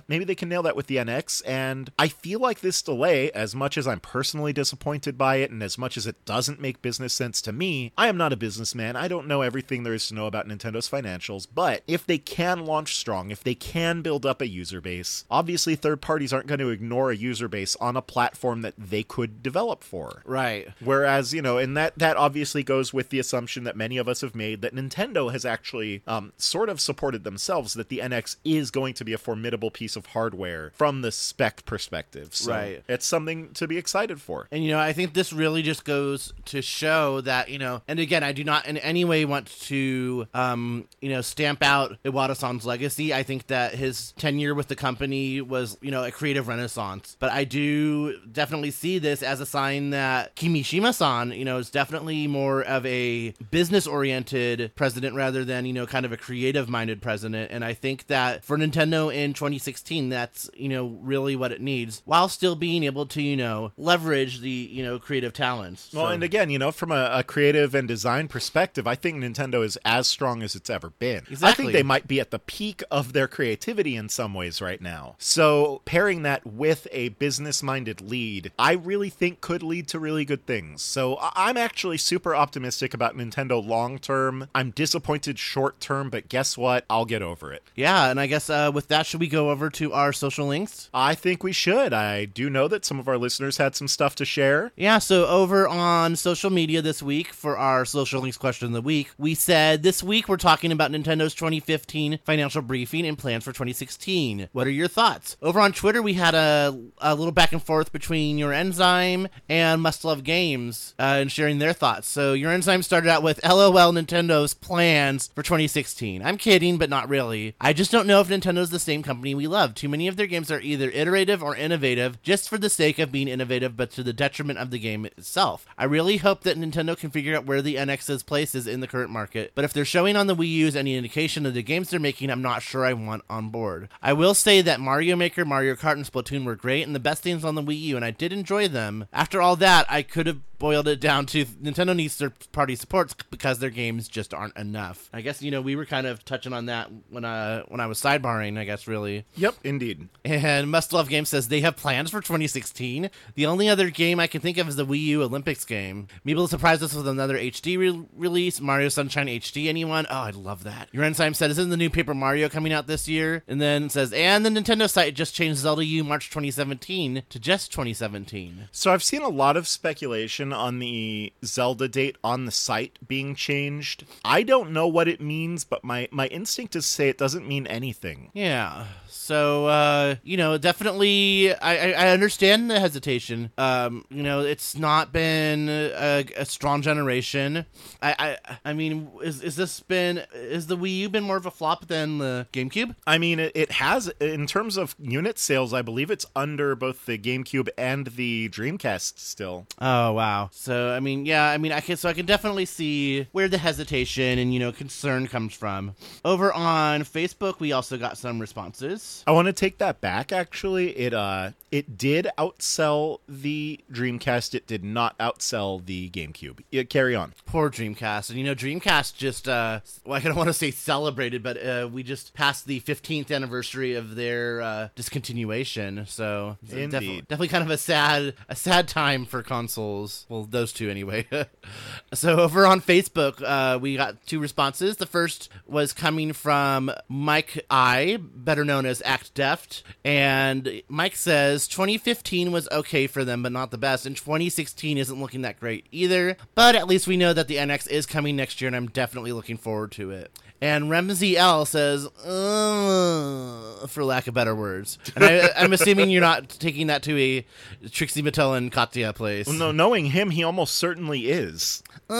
Speaker 1: NX. And I feel like this delay, as much as I'm personally disappointed by it, and as much as it doesn't make business sense to me, I am not a businessman. I don't know everything there is to know about Nintendo's financials, but if they can launch strong, if they can build up a user base, obviously third parties aren't going to ignore a user base on a platform that they could develop for.
Speaker 2: Right.
Speaker 1: Whereas, and that obviously goes with the assumption that many of us have made that Nintendo has actually sort of supported themselves, that the NX is going to be a formidable piece of hardware from the spec perspective. So
Speaker 2: right.
Speaker 1: It's something to be excited for.
Speaker 2: And, I think this really just goes to show that, and again, I do not in any way want to, stamp out Iwata-san's legacy. I think that his tenure with the company was, a creative renaissance. But I do definitely see this as a sign that Kimishima-san, is definitely more of a business-oriented president rather than, kind of a creative-minded president. And I think that for Nintendo in 2016, that's, really what it needs, while still being able to, leverage the, creative talents.
Speaker 1: Well, and again, from a creative and design perspective, I think Nintendo is as strong as it's ever been.
Speaker 2: Exactly.
Speaker 1: I think they might be at the peak of their creativity in some ways right now. So pairing that with a business-minded lead, I really think could lead to really good things. So I'm actually super optimistic about Nintendo long-term. I'm disappointed short-term, but guess what? I'll get over it.
Speaker 2: Yeah, and I guess with that, should we go over to our social links?
Speaker 1: I think we should. I do know that some of our listeners had some stuff to share.
Speaker 2: Yeah, so over on social media this week for our social links question of the week, we said this week we're talking about Nintendo's 2015 financial briefing and plans for 2016. What are your thoughts? Over on Twitter, we had a little back and forth between Your Enzyme and Must Love Games and sharing their thoughts. So Your Enzyme started out with LOL Nintendo's plans for 2016. I'm kidding, but not really. I just don't know if Nintendo's the same company we love. Too many of their games are either iterative or innovative just for the sake of being innovative, but to the detriment of the game itself. I really hope that Nintendo can figure out where the NX's place is in the current market, but if they're showing on the Wii U's any indication of the games they're making, I'm not sure I want on board. I will say that Mario Maker, Mario Kart, and Splatoon were great and the best things on the Wii U, and I did enjoy them. After all that, I could have boiled it down to Nintendo needs third-party supports because their games just aren't enough. I guess, we were kind of touching on that when I was sidebarring, I guess, really.
Speaker 1: Yep, indeed.
Speaker 2: And Must Love Games says they have plans for 2016. The only other game I can think of is the Wii U Olympics game. Maybe they'll surprise us with another HD release, Mario Sunshine HD, anyone? Oh, I'd love that. Your Enzyme said, isn't the new Paper Mario coming out this year? And then says, and the Nintendo site just changed Zelda U March 2017 to just 2017.
Speaker 1: So I've seen a lot of speculation information on the Zelda date on the site being changed. I don't know what it means, but my instinct is to say it doesn't mean anything.
Speaker 2: Yeah. So, definitely, I understand the hesitation. It's not been a strong generation. I mean, is the Wii U been more of a flop than the GameCube?
Speaker 1: I mean, it has, in terms of unit sales, I believe it's under both the GameCube and the Dreamcast still.
Speaker 2: Oh, wow. So, I can definitely see where the hesitation and, concern comes from. Over on Facebook, we also got some responses.
Speaker 1: I want to take that back, actually. It did outsell the Dreamcast. It did not outsell the GameCube. Carry on.
Speaker 2: Poor Dreamcast. And, Dreamcast just, I don't want to say celebrated, but we just passed the 15th anniversary of their discontinuation. So, definitely kind of a sad time for consoles. Well, those two anyway. So, over on Facebook, we got two responses. The first was coming from Mike I, better known as Act Deft, and Mike says 2015 was okay for them, but not the best, and 2016 isn't looking that great either, but at least we know that the NX is coming next year, and I'm definitely looking forward to it. And Remzi L says, for lack of better words. And I'm assuming you're not taking that to a Trixie Mattel and Katya place.
Speaker 1: Well, no, knowing him, he almost certainly is.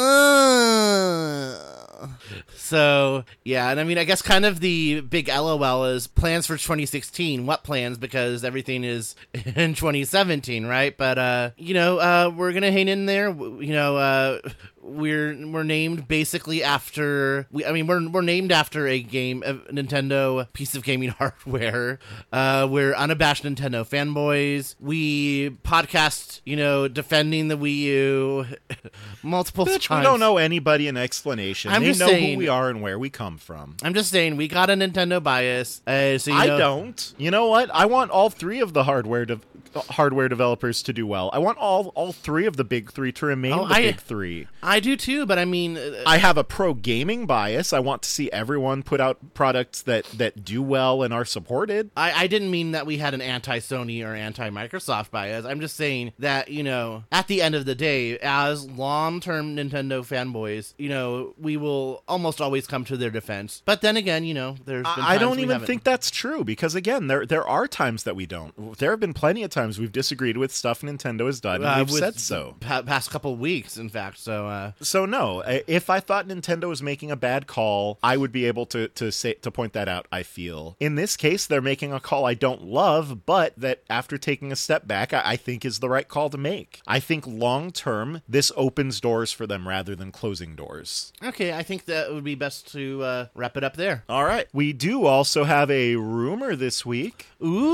Speaker 2: So, yeah, and I guess kind of the big LOL is plans for 2016. What plans? Because everything is in 2017, right? But, we're going to hang in there. We're named basically after we're named after a Nintendo piece of gaming hardware. We're unabashed Nintendo fanboys. We podcast, defending the Wii U multiple times.
Speaker 1: We don't owe anybody an explanation. They know who we are and where we come from.
Speaker 2: I'm just saying we got a Nintendo bias. I
Speaker 1: don't. You know what? I want all three of the hardware developers to do well. I want all three of the big three to remain big three.
Speaker 2: I do too, but
Speaker 1: I have a pro gaming bias. I want to see everyone put out products that do well and are supported.
Speaker 2: I didn't mean that we had an anti-Sony or anti-Microsoft bias. I'm just saying that, at the end of the day, as long-term Nintendo fanboys, we will almost always come to their defense. But then again, there's been times
Speaker 1: I don't even think that's true, because again, there are times that we don't. There have been plenty of times we've disagreed with stuff Nintendo has done, and we've said so.
Speaker 2: Past couple of weeks, in fact.
Speaker 1: So no, if I thought Nintendo was making a bad call, I would be able to point that out, I feel. In this case, they're making a call I don't love, but that after taking a step back, I think is the right call to make. I think long term, this opens doors for them rather than closing doors.
Speaker 2: Okay, I think that would be best to wrap it up there.
Speaker 1: All right. We do also have a rumor this week.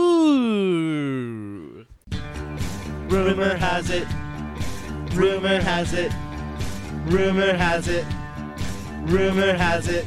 Speaker 2: Ooh. Rumor has it. Rumor has it. Rumor has it. Rumor has it.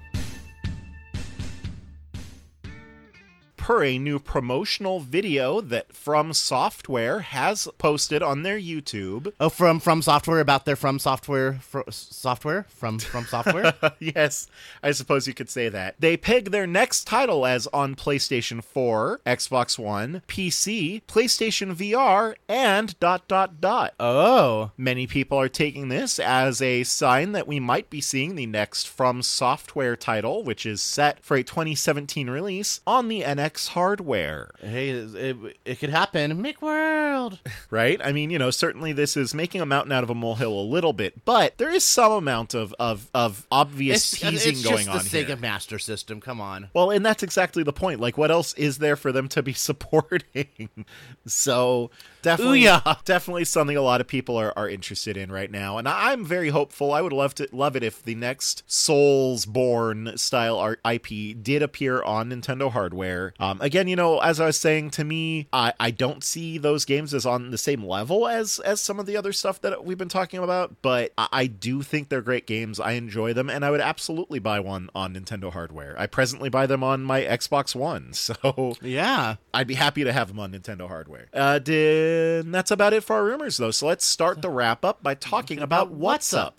Speaker 1: Per a new promotional video that From Software has posted on their YouTube.
Speaker 2: Oh, from Software, about their From Software software? From Software?
Speaker 1: Yes, I suppose you could say that. They peg their next title as on PlayStation 4, Xbox One, PC, PlayStation VR, and ...
Speaker 2: Oh.
Speaker 1: Many people are taking this as a sign that we might be seeing the next From Software title, which is set for a 2017 release on the NX hardware.
Speaker 2: Hey, it could happen. McWorld!
Speaker 1: Right? Certainly this is making a mountain out of a molehill a little bit, but there is some amount of obvious teasing going on here.
Speaker 2: It's just the Sega Master System, come on.
Speaker 1: Well, and that's exactly the point. Like, what else is there for them to be supporting? So, definitely something a lot of people are interested in right now, and I'm very hopeful. I would love it if the next Soulsborne style IP did appear on Nintendo hardware. Again, as I was saying, to me, I don't see those games as on the same level as some of the other stuff that we've been talking about, but I do think they're great games. I enjoy them, and I would absolutely buy one on Nintendo hardware. I presently buy them on my Xbox One, so
Speaker 2: yeah,
Speaker 1: I'd be happy to have them on Nintendo hardware. That's about it for our rumors, though, so let's start the wrap-up by talking about what's up.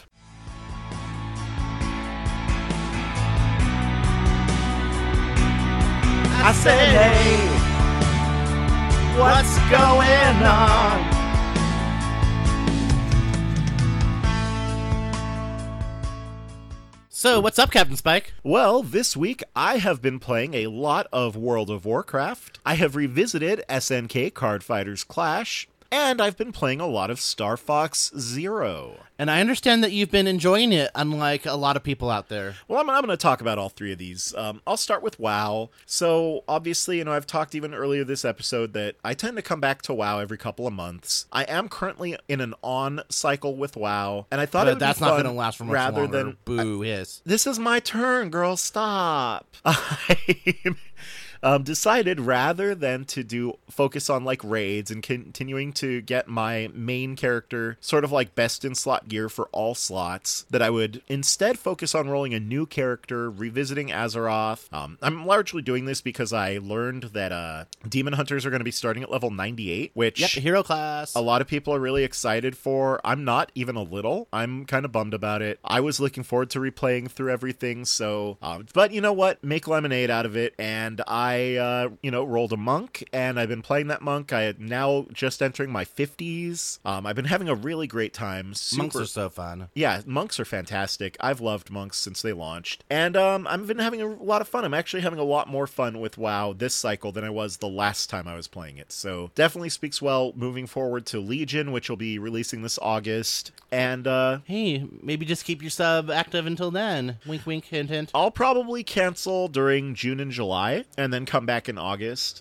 Speaker 2: I said, hey, what's going on? So, what's up, Captain Spike?
Speaker 1: Well, this week I have been playing a lot of World of Warcraft. I have revisited SNK Card Fighters Clash, and I've been playing a lot of Star Fox Zero.
Speaker 2: And I understand that you've been enjoying it, unlike a lot of people out there.
Speaker 1: Well, I'm going to talk about all three of these. I'll start with WoW. So, obviously, I've talked even earlier this episode that I tend to come back to WoW every couple of months. I am currently in an on cycle with WoW, and I thought it would
Speaker 2: that's
Speaker 1: be
Speaker 2: not
Speaker 1: fun
Speaker 2: going to last for much
Speaker 1: rather
Speaker 2: longer.
Speaker 1: than
Speaker 2: Boo, hiss.
Speaker 1: This is my turn, girl. Stop. Decided rather than to focus on like raids and continuing to get my main character sort of like best in slot gear for all slots, that I would instead focus on rolling a new character, revisiting Azeroth. I'm largely doing this because I learned that Demon Hunters are going to be starting at level 98, which
Speaker 2: hero class.
Speaker 1: a lot of people are really excited for. I'm not even a little. I'm kind of bummed about it. I was looking forward to replaying through everything, so but you know what? Make lemonade out of it, and I rolled a monk, and I've been playing that monk. I am now just entering my 50s. I've been having a really great time.
Speaker 2: Monks are so fun.
Speaker 1: Yeah, monks are fantastic. I've loved monks since they launched. And I've been having a lot of fun. I'm actually having a lot more fun with WoW this cycle than I was the last time I was playing it. So definitely speaks well moving forward to Legion, which will be releasing this August. And
Speaker 2: hey, maybe just keep your sub active until then. Wink, wink, hint, hint.
Speaker 1: I'll probably cancel during June and July, and then come back in August.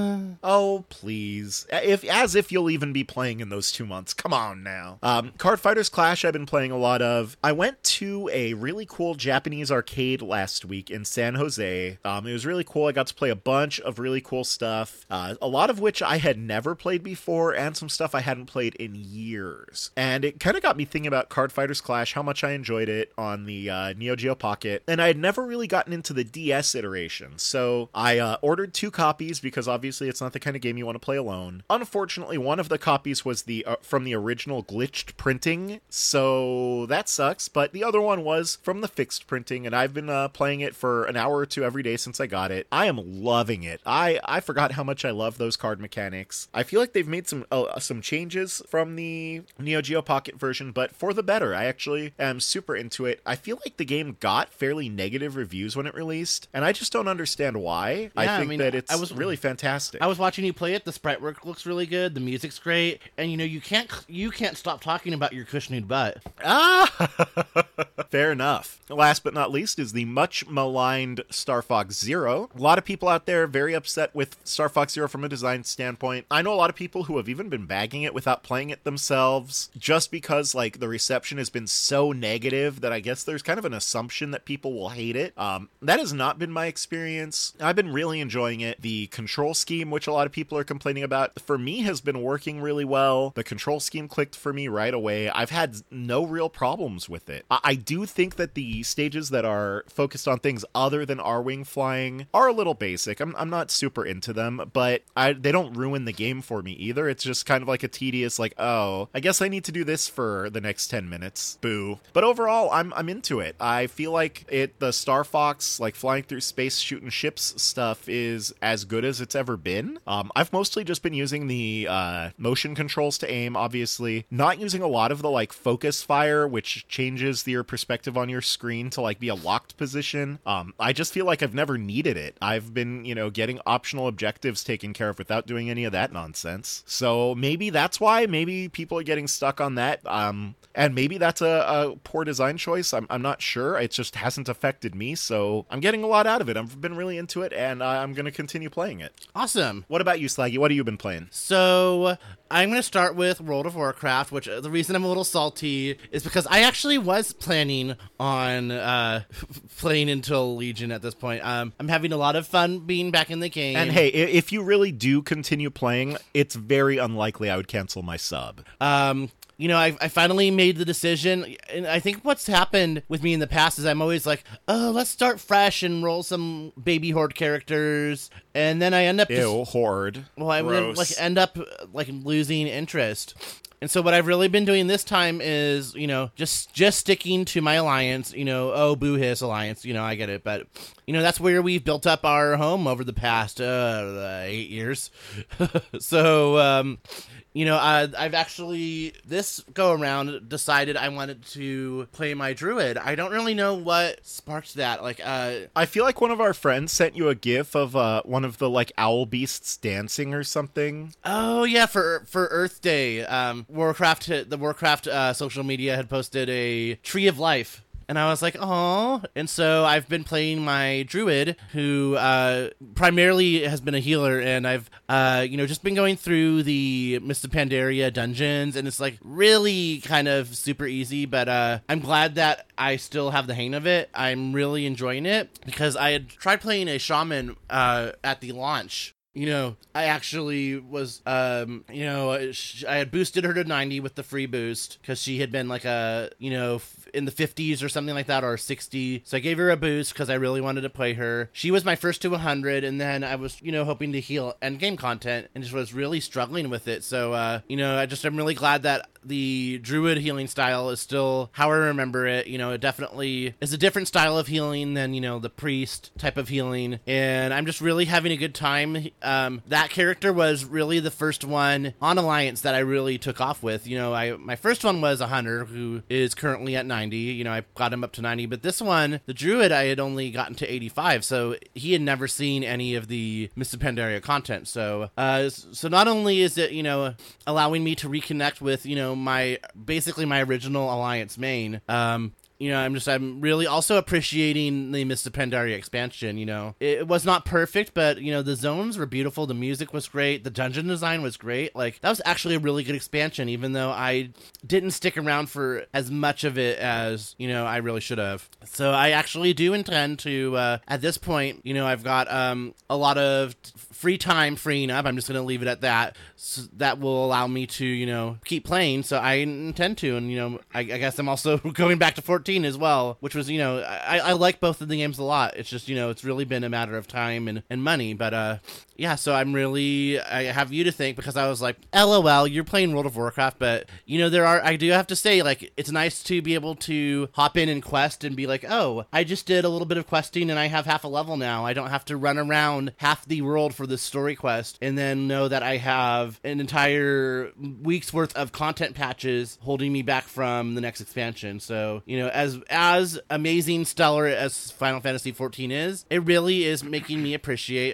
Speaker 1: Oh, please. As if you'll even be playing in those 2 months. Come on now. Card Fighters Clash I've been playing a lot of. I went to a really cool Japanese arcade last week in San Jose. It was really cool. I got to play a bunch of really cool stuff, a lot of which I had never played before, and some stuff I hadn't played in years. And it kind of got me thinking about Card Fighters Clash, how much I enjoyed it on the Neo Geo Pocket, and I had never really gotten into the DS iteration, so I ordered 2 copies because obviously it's not the kind of game you want to play alone. Unfortunately, one of the copies was from the original glitched printing, so that sucks, but the other one was from the fixed printing, and I've been playing it for an hour or 2 every day since I got it. I am loving it. I forgot how much I love those card mechanics. I feel like they've made some changes from the Neo Geo Pocket version, but for the better. I actually am super into it. I feel like the game got fairly negative reviews when it released, and I just don't understand why.
Speaker 2: Yeah,
Speaker 1: I think that it's really fantastic.
Speaker 2: I was watching you play it. The sprite work looks really good. The music's great, and you can't stop talking about your cushiony butt.
Speaker 1: Fair enough. Last but not least is the much maligned Star Fox Zero. A lot of people out there very upset with Star Fox Zero from a design standpoint. I know a lot of people who have even been bagging it without playing it themselves, just because like the reception has been so negative that I guess there's kind of an assumption that people will hate it. That has not been my experience. I've been really enjoying it. The control scheme, which a lot of people are complaining about, for me has been working really well. The control scheme clicked for me right away. I've had no real problems with it. I do think that the stages that are focused on things other than R-Wing flying are a little basic. I'm not super into them, but they don't ruin the game for me either. It's just kind of like a tedious, like, oh, I guess I need to do this for the next 10 minutes. Boo. But overall, I'm into it. I feel like the Star Fox, like flying through space, shooting ships stuff is as good as it's ever been. I've mostly just been using the motion controls to aim, obviously. Not using a lot of the like focus fire, which changes your perspective on your screen to like be a locked position. I just feel like I've never needed it. I've been, getting optional objectives taken care of without doing any of that nonsense. So maybe that's why. Maybe people are getting stuck on that. And maybe that's a poor design choice. I'm not sure. It just hasn't affected me, so I'm getting a lot out of it. I've been really into it, and I'm going to continue playing it.
Speaker 2: Awesome.
Speaker 1: What about you, Slaggy? What have you been playing?
Speaker 2: So I'm going to start with World of Warcraft, which the reason I'm a little salty is because I actually was planning on playing until Legion at this point. I'm having a lot of fun being back in the game.
Speaker 1: And hey, if you really do continue playing, it's very unlikely I would cancel my sub.
Speaker 2: I finally made the decision, and I think what's happened with me in the past is I'm always like, oh, let's start fresh and roll some baby horde characters, and then I end up
Speaker 1: horde.
Speaker 2: Well, I end up losing interest. And so what I've really been doing this time is, just sticking to my alliance, Boo Hiss alliance, I get it. But, that's where we've built up our home over the past 8 years. So, I've actually, this go around, decided I wanted to play my druid. I don't really know what sparked that.
Speaker 1: I feel like one of our friends sent you a gif of one of the like owl beasts dancing or something.
Speaker 2: Oh yeah, for Earth Day, the Warcraft social media had posted a Tree of Life. And I was like, oh. And so I've been playing my druid, who primarily has been a healer, and I've, just been going through the Mists of Pandaria dungeons, and it's like really kind of super easy, but I'm glad that I still have the hang of it. I'm really enjoying it, because I had tried playing a shaman at the launch. I actually was, I had boosted her to 90 with the free boost, because she had been like in the 50s or something like that, or 60. So I gave her a boost because I really wanted to play her. She was my first to 100, and then I was, hoping to heal endgame content, and just was really struggling with it. So, I'm really glad that the druid healing style is still how I remember it. It definitely is a different style of healing than, the priest type of healing, and I'm just really having a good time. That character was really the first one on Alliance that I really took off with. My first one was a hunter who is currently at 90. I got him up to 90, but this one, the druid, I had only gotten to 85, so he had never seen any of the Mists of Pandaria content. So not only is it, allowing me to reconnect with, my original Alliance main, I'm really also appreciating the Mists of Pandaria expansion. It was not perfect, but the zones were beautiful, the music was great, the dungeon design was great. Like, that was actually a really good expansion, even though I didn't stick around for as much of it as I really should have. So I actually do intend to at this point, I've got a lot of free time freeing up. I'm just going to leave it at that. So that will allow me to keep playing, so I intend to. And I guess I'm also going back to 14 as well, which was, I like both of the games a lot. It's just, it's really been a matter of time and money. But so I have you to thank, because I was like, LOL, you're playing World of Warcraft, but I do have to say, like, it's nice to be able to hop in and quest and be like, oh, I just did a little bit of questing and I have half a level now. I don't have to run around half the world for this story quest and then know that I have an entire week's worth of content patches holding me back from the next expansion. So, as amazing, stellar as Final Fantasy XIV is, it really is making me appreciate,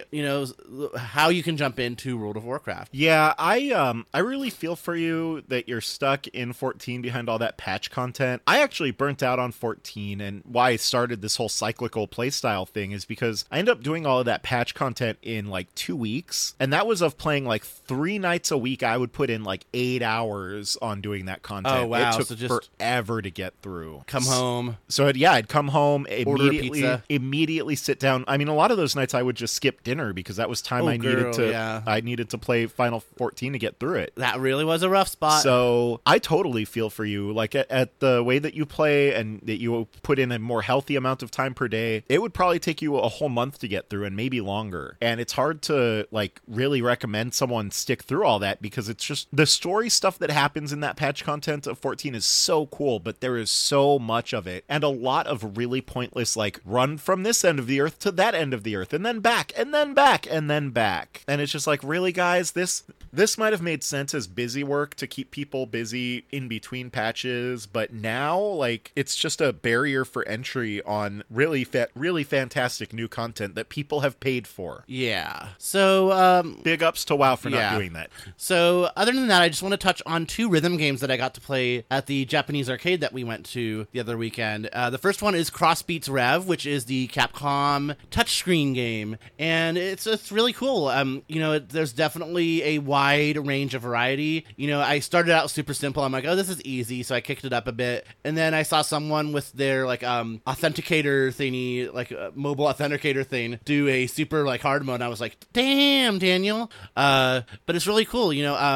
Speaker 2: how you can jump into World of Warcraft.
Speaker 1: Yeah, I really feel for you that you're stuck in 14 behind all that patch content. I actually burnt out on 14, and why I started this whole cyclical playstyle thing is because I ended up doing all of that patch content in like 2 weeks, and that was of playing like 3 nights a week. I would put in like 8 hours on doing that content.
Speaker 2: Oh, wow.
Speaker 1: It took
Speaker 2: So just
Speaker 1: forever to get through.
Speaker 2: Come home.
Speaker 1: So I'd come home,
Speaker 2: Order pizza.
Speaker 1: immediately sit down. I mean, a lot of those nights I would just skip dinner because that was time I needed to play Final 14 to get through it.
Speaker 2: That really was a rough spot.
Speaker 1: So I totally feel for you. Like at the way that you play and that you put in a more healthy amount of time per day, it would probably take you a whole month to get through, and maybe longer. And it's hard to like really recommend someone stick through all that, because it's just the story stuff that happens in that patch content of 14 is so cool, but there is so much of it, and a lot of really pointless, like, run from this end of the earth to that end of the earth, and then back, and then back, and then back. And it's just like, really, guys, this might have made sense as busy work to keep people busy in between patches, but now, like, it's just a barrier for entry on really fantastic new content that people have paid for.
Speaker 2: Yeah. So,
Speaker 1: big ups to WoW for not doing that.
Speaker 2: So, other than that, I just want to touch on 2 rhythm games that I got to play at the Japanese arcade that we went to the other weekend. The first one is Crossbeats Rev, which is the Capcom touchscreen game, and it's really cool. There's definitely a wide range of variety. I started out super simple. I'm like, oh, this is easy, so I kicked it up a bit, and then I saw someone with their like authenticator thingy, like a mobile authenticator thing, do a super like hard mode. And I was like, damn, Daniel. But it's really cool.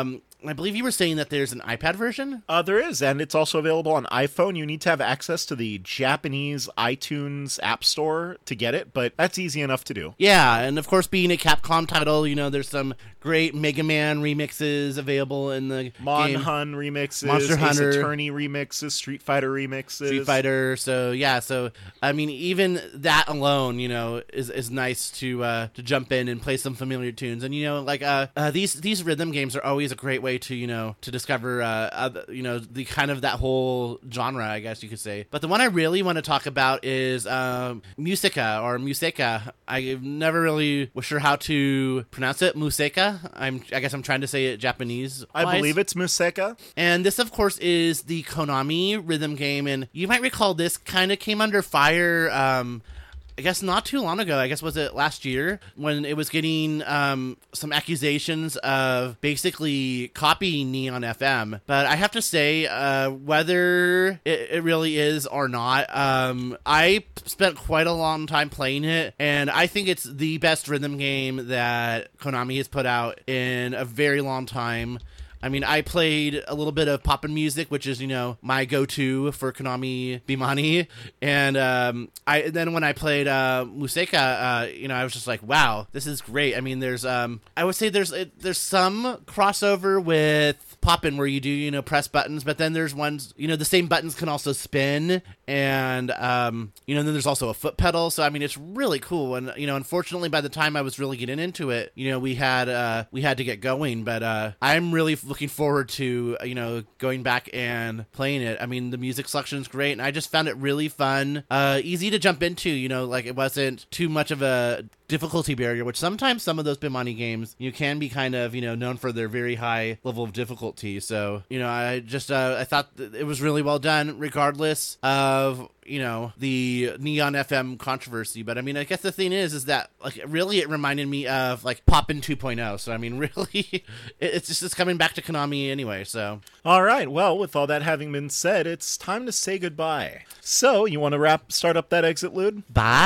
Speaker 2: I believe you were saying that there's an iPad version?
Speaker 1: There is, and it's also available on iPhone. You need to have access to the Japanese iTunes App Store to get it, but that's easy enough to do.
Speaker 2: Yeah, and of course, being a Capcom title, there's some great Mega Man remixes available in the game.
Speaker 1: Monhun remixes,
Speaker 2: Monster Hunter,
Speaker 1: Ace Attorney remixes, Street Fighter remixes.
Speaker 2: Street Fighter, so I mean, even that alone, is nice to jump in and play some familiar tunes. And these rhythm games are always a great way way to, to discover, the kind of that whole genre, I guess you could say. But the one I really want to talk about is Musica or Museka. I'm never really was sure how to pronounce it. Museka. I guess I'm trying to say it Japanese.
Speaker 1: I believe it's Museka.
Speaker 2: And this, of course, is the Konami rhythm game. And you might recall this kind of came under fire, I guess not too long ago. I guess was it last year when it was getting some accusations of basically copying Neon FM. But I have to say, whether it really is or not, I spent quite a long time playing it, and I think it's the best rhythm game that Konami has put out in a very long time. I mean, I played a little bit of Poppin' Music, which is, my go-to for Konami Bimani. And then when I played Museka, I was just like, wow, this is great. I mean, there's I would say there's some crossover with Poppin' where you do, press buttons, but then there's ones, the same buttons can also spin, and, then there's also a foot pedal. So, I mean, it's really cool. And, unfortunately, by the time I was really getting into it, we had to get going, but I'm really looking forward to, going back and playing it. I mean, the music selection is great, and I just found it really fun, easy to jump into, like it wasn't too much of a difficulty barrier, which sometimes some of those Bimani games, can be kind of, known for their very high level of difficulty. So, I just, I thought that it was really well done, regardless of, the Neon FM controversy. But I mean, I guess the thing is that, like, really it reminded me of, like, Poppin' 2.0. So, I mean, really, it's coming back to Konami anyway, so.
Speaker 1: All right. Well, with all that having been said, it's time to say goodbye. So, you want to start up that exit, Lude?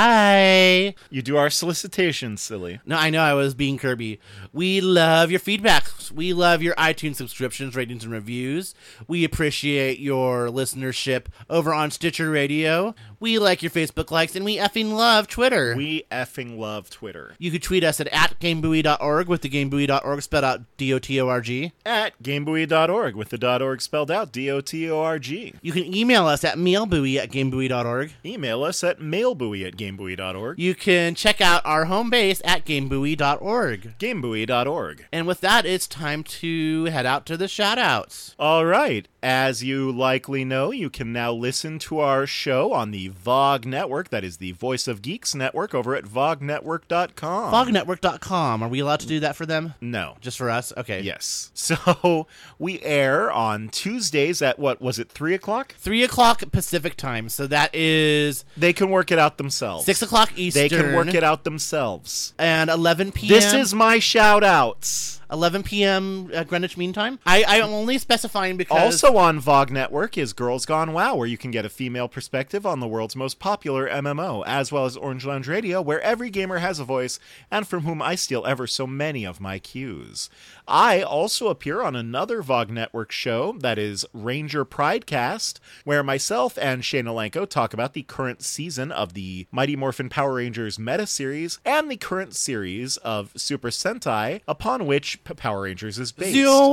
Speaker 2: Bye.
Speaker 1: You do our solicitation, silly.
Speaker 2: No, I know, I was being Kirby. We love your feedback. We love your iTunes subscriptions, ratings, and reviews. We appreciate your listenership over on Stitcher Radio. We like your Facebook likes, and we effing love Twitter.
Speaker 1: We effing love Twitter.
Speaker 2: You could tweet us at GameBuoy.org with the GameBuoy.org spelled out DOTORG.
Speaker 1: At GameBuoy.org with the .org spelled out DOTORG.
Speaker 2: You can email us at mailbuoy@GameBuoy.org.
Speaker 1: Email us at mailbuoy@GameBuoy.org.
Speaker 2: You can check out our home base at GameBuoy.org.
Speaker 1: GameBuoy.org.
Speaker 2: And with that, it's time to head out to the shoutouts.
Speaker 1: All right. As you likely know, you can now listen to our show on the VOG Network. That is the Voice of Geeks Network over at VOGnetwork.com.
Speaker 2: VOGnetwork.com. Are we allowed to do that for them?
Speaker 1: No.
Speaker 2: Just for us? Okay.
Speaker 1: Yes. So we air on Tuesdays at, 3 o'clock?
Speaker 2: 3 o'clock Pacific time. So that is...
Speaker 1: They can work it out themselves.
Speaker 2: 6 o'clock Eastern.
Speaker 1: They can work it out themselves.
Speaker 2: And 11 p.m.
Speaker 1: This is my shout-outs.
Speaker 2: 11 p.m. Greenwich Mean Time. I'm only specifying because...
Speaker 1: Also on VOG Network is Girls Gone WoW, where you can get a female perspective on the world's most popular MMO, as well as Orange Lounge Radio, where every gamer has a voice, and from whom I steal ever so many of my cues. I also appear on another VOG Network show, that is Ranger Pridecast, where myself and Shayna Lanko talk about the current season of the Mighty Morphin Power Rangers meta series, and the current series of Super Sentai, upon which Power Rangers is based.
Speaker 2: You're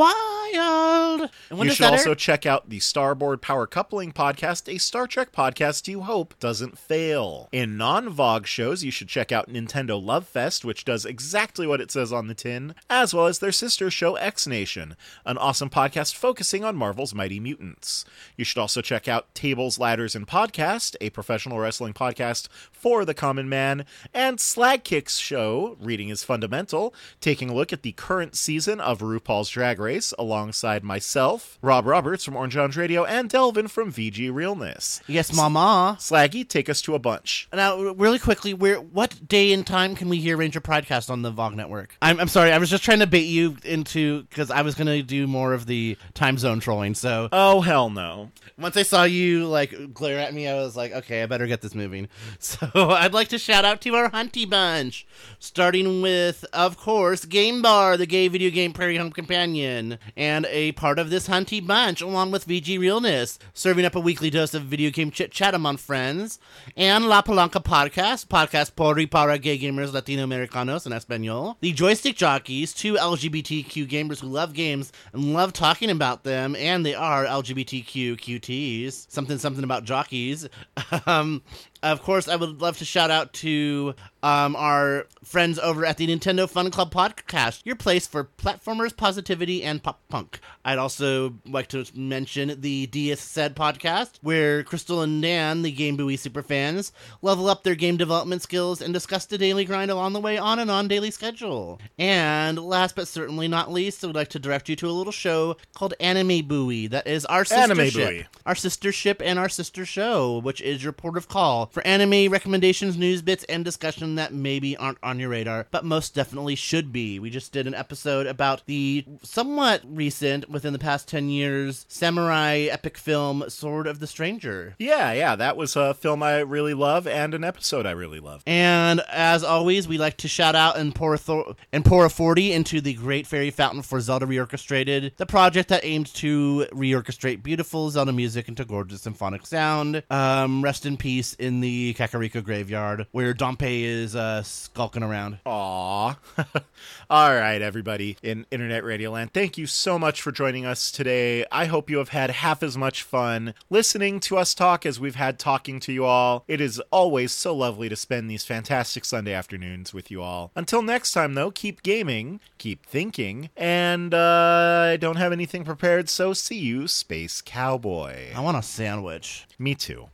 Speaker 2: wild. And when
Speaker 1: you
Speaker 2: does
Speaker 1: should
Speaker 2: that
Speaker 1: also
Speaker 2: air?
Speaker 1: check out the Starboard Power Coupling podcast, a Star Trek podcast you hope doesn't fail. In non-VOG shows, you should check out Nintendo Love Fest, which does exactly what it says on the tin, as well as their sister show X Nation, an awesome podcast focusing on Marvel's Mighty Mutants. You should also check out Tables, Ladders, and Podcast, a professional wrestling podcast for the common man, and Slag Kick's show, Reading is Fundamental, taking a look at the current season of RuPaul's Drag Race, alongside myself, Rob Roberts from Orange Lounge Radio, and Delvin from VG Realness.
Speaker 2: Yes, mama.
Speaker 1: Slaggy, take us to a bunch.
Speaker 2: Now, really quickly, what day and time can we hear Ranger Pridecast on the VOG Network? I'm sorry, I was just trying to bait you into, because I was going to do more of the time zone trolling, so...
Speaker 1: Oh, hell no.
Speaker 2: Once I saw you, glare at me, I was like, okay, I better get this moving. So I'd like to shout out to our Hunty Bunch, starting with, of course, Game Bar, the gay video game prairie home companion, and a part of this Hunty Bunch, along with VG Realness, serving up a weekly dose of video game chit-chat among friends, and La Palanca podcast por y para gay gamers Latinoamericanos in Espanol, the Joystick Jockeys, two LGBTQ gamers who love games and love talking about them, and they are LGBTQ QTs, something about jockeys. Of course, I would love to shout out to our friends over at the Nintendo Fun Club podcast, your place for platformers, positivity, and pop Punk. I'd also like to mention the DS Said podcast, where Crystal and Dan, the Game Buoy superfans, level up their game development skills and discuss the daily grind along the way on and on daily schedule. And last but certainly not least, I would like to direct you to a little show called Anime Buoy. That is our sister
Speaker 1: Anime
Speaker 2: ship.
Speaker 1: Buoy.
Speaker 2: Our sister ship and our sister show, which is your port of call for anime recommendations, news bits, and discussion that maybe aren't on your radar, but most definitely should be. We just did an episode about the somewhat recent, within the past 10 years, samurai epic film Sword of the Stranger.
Speaker 1: Yeah, that was a film I really love and an episode I really love.
Speaker 2: And as always, we like to shout out and pour a 40 into the Great Fairy Fountain for Zelda Reorchestrated, the project that aimed to reorchestrate beautiful Zelda music into gorgeous symphonic sound. Rest in peace in the Kakariko graveyard, where Dompe is skulking around.
Speaker 1: Aww. All right, everybody in Internet Radio Land, thank you so much for joining us today. I hope you have had half as much fun listening to us talk as we've had talking to you all. It is always so lovely to spend these fantastic Sunday afternoons with you all. Until next time, though, keep gaming, keep thinking, and I don't have anything prepared, so see you, Space Cowboy.
Speaker 2: I want a sandwich.
Speaker 1: Me too.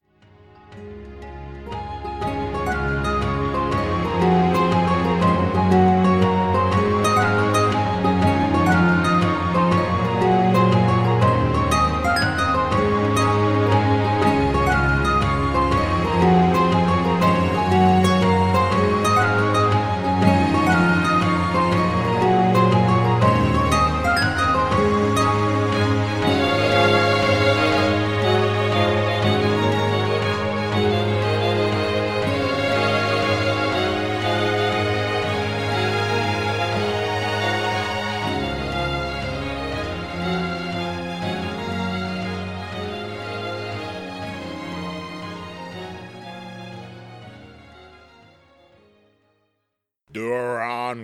Speaker 1: Duran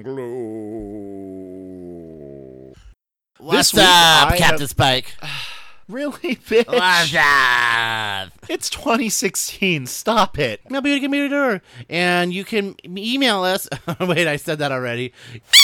Speaker 1: Glue.
Speaker 2: What's
Speaker 1: week,
Speaker 2: up,
Speaker 1: I
Speaker 2: Captain
Speaker 1: have-
Speaker 2: Spike?
Speaker 1: Really, bitch?
Speaker 2: What's up?
Speaker 1: It's 2016. Stop it.
Speaker 2: Email beauty, give me your door. And you can email us. Wait, I said that already.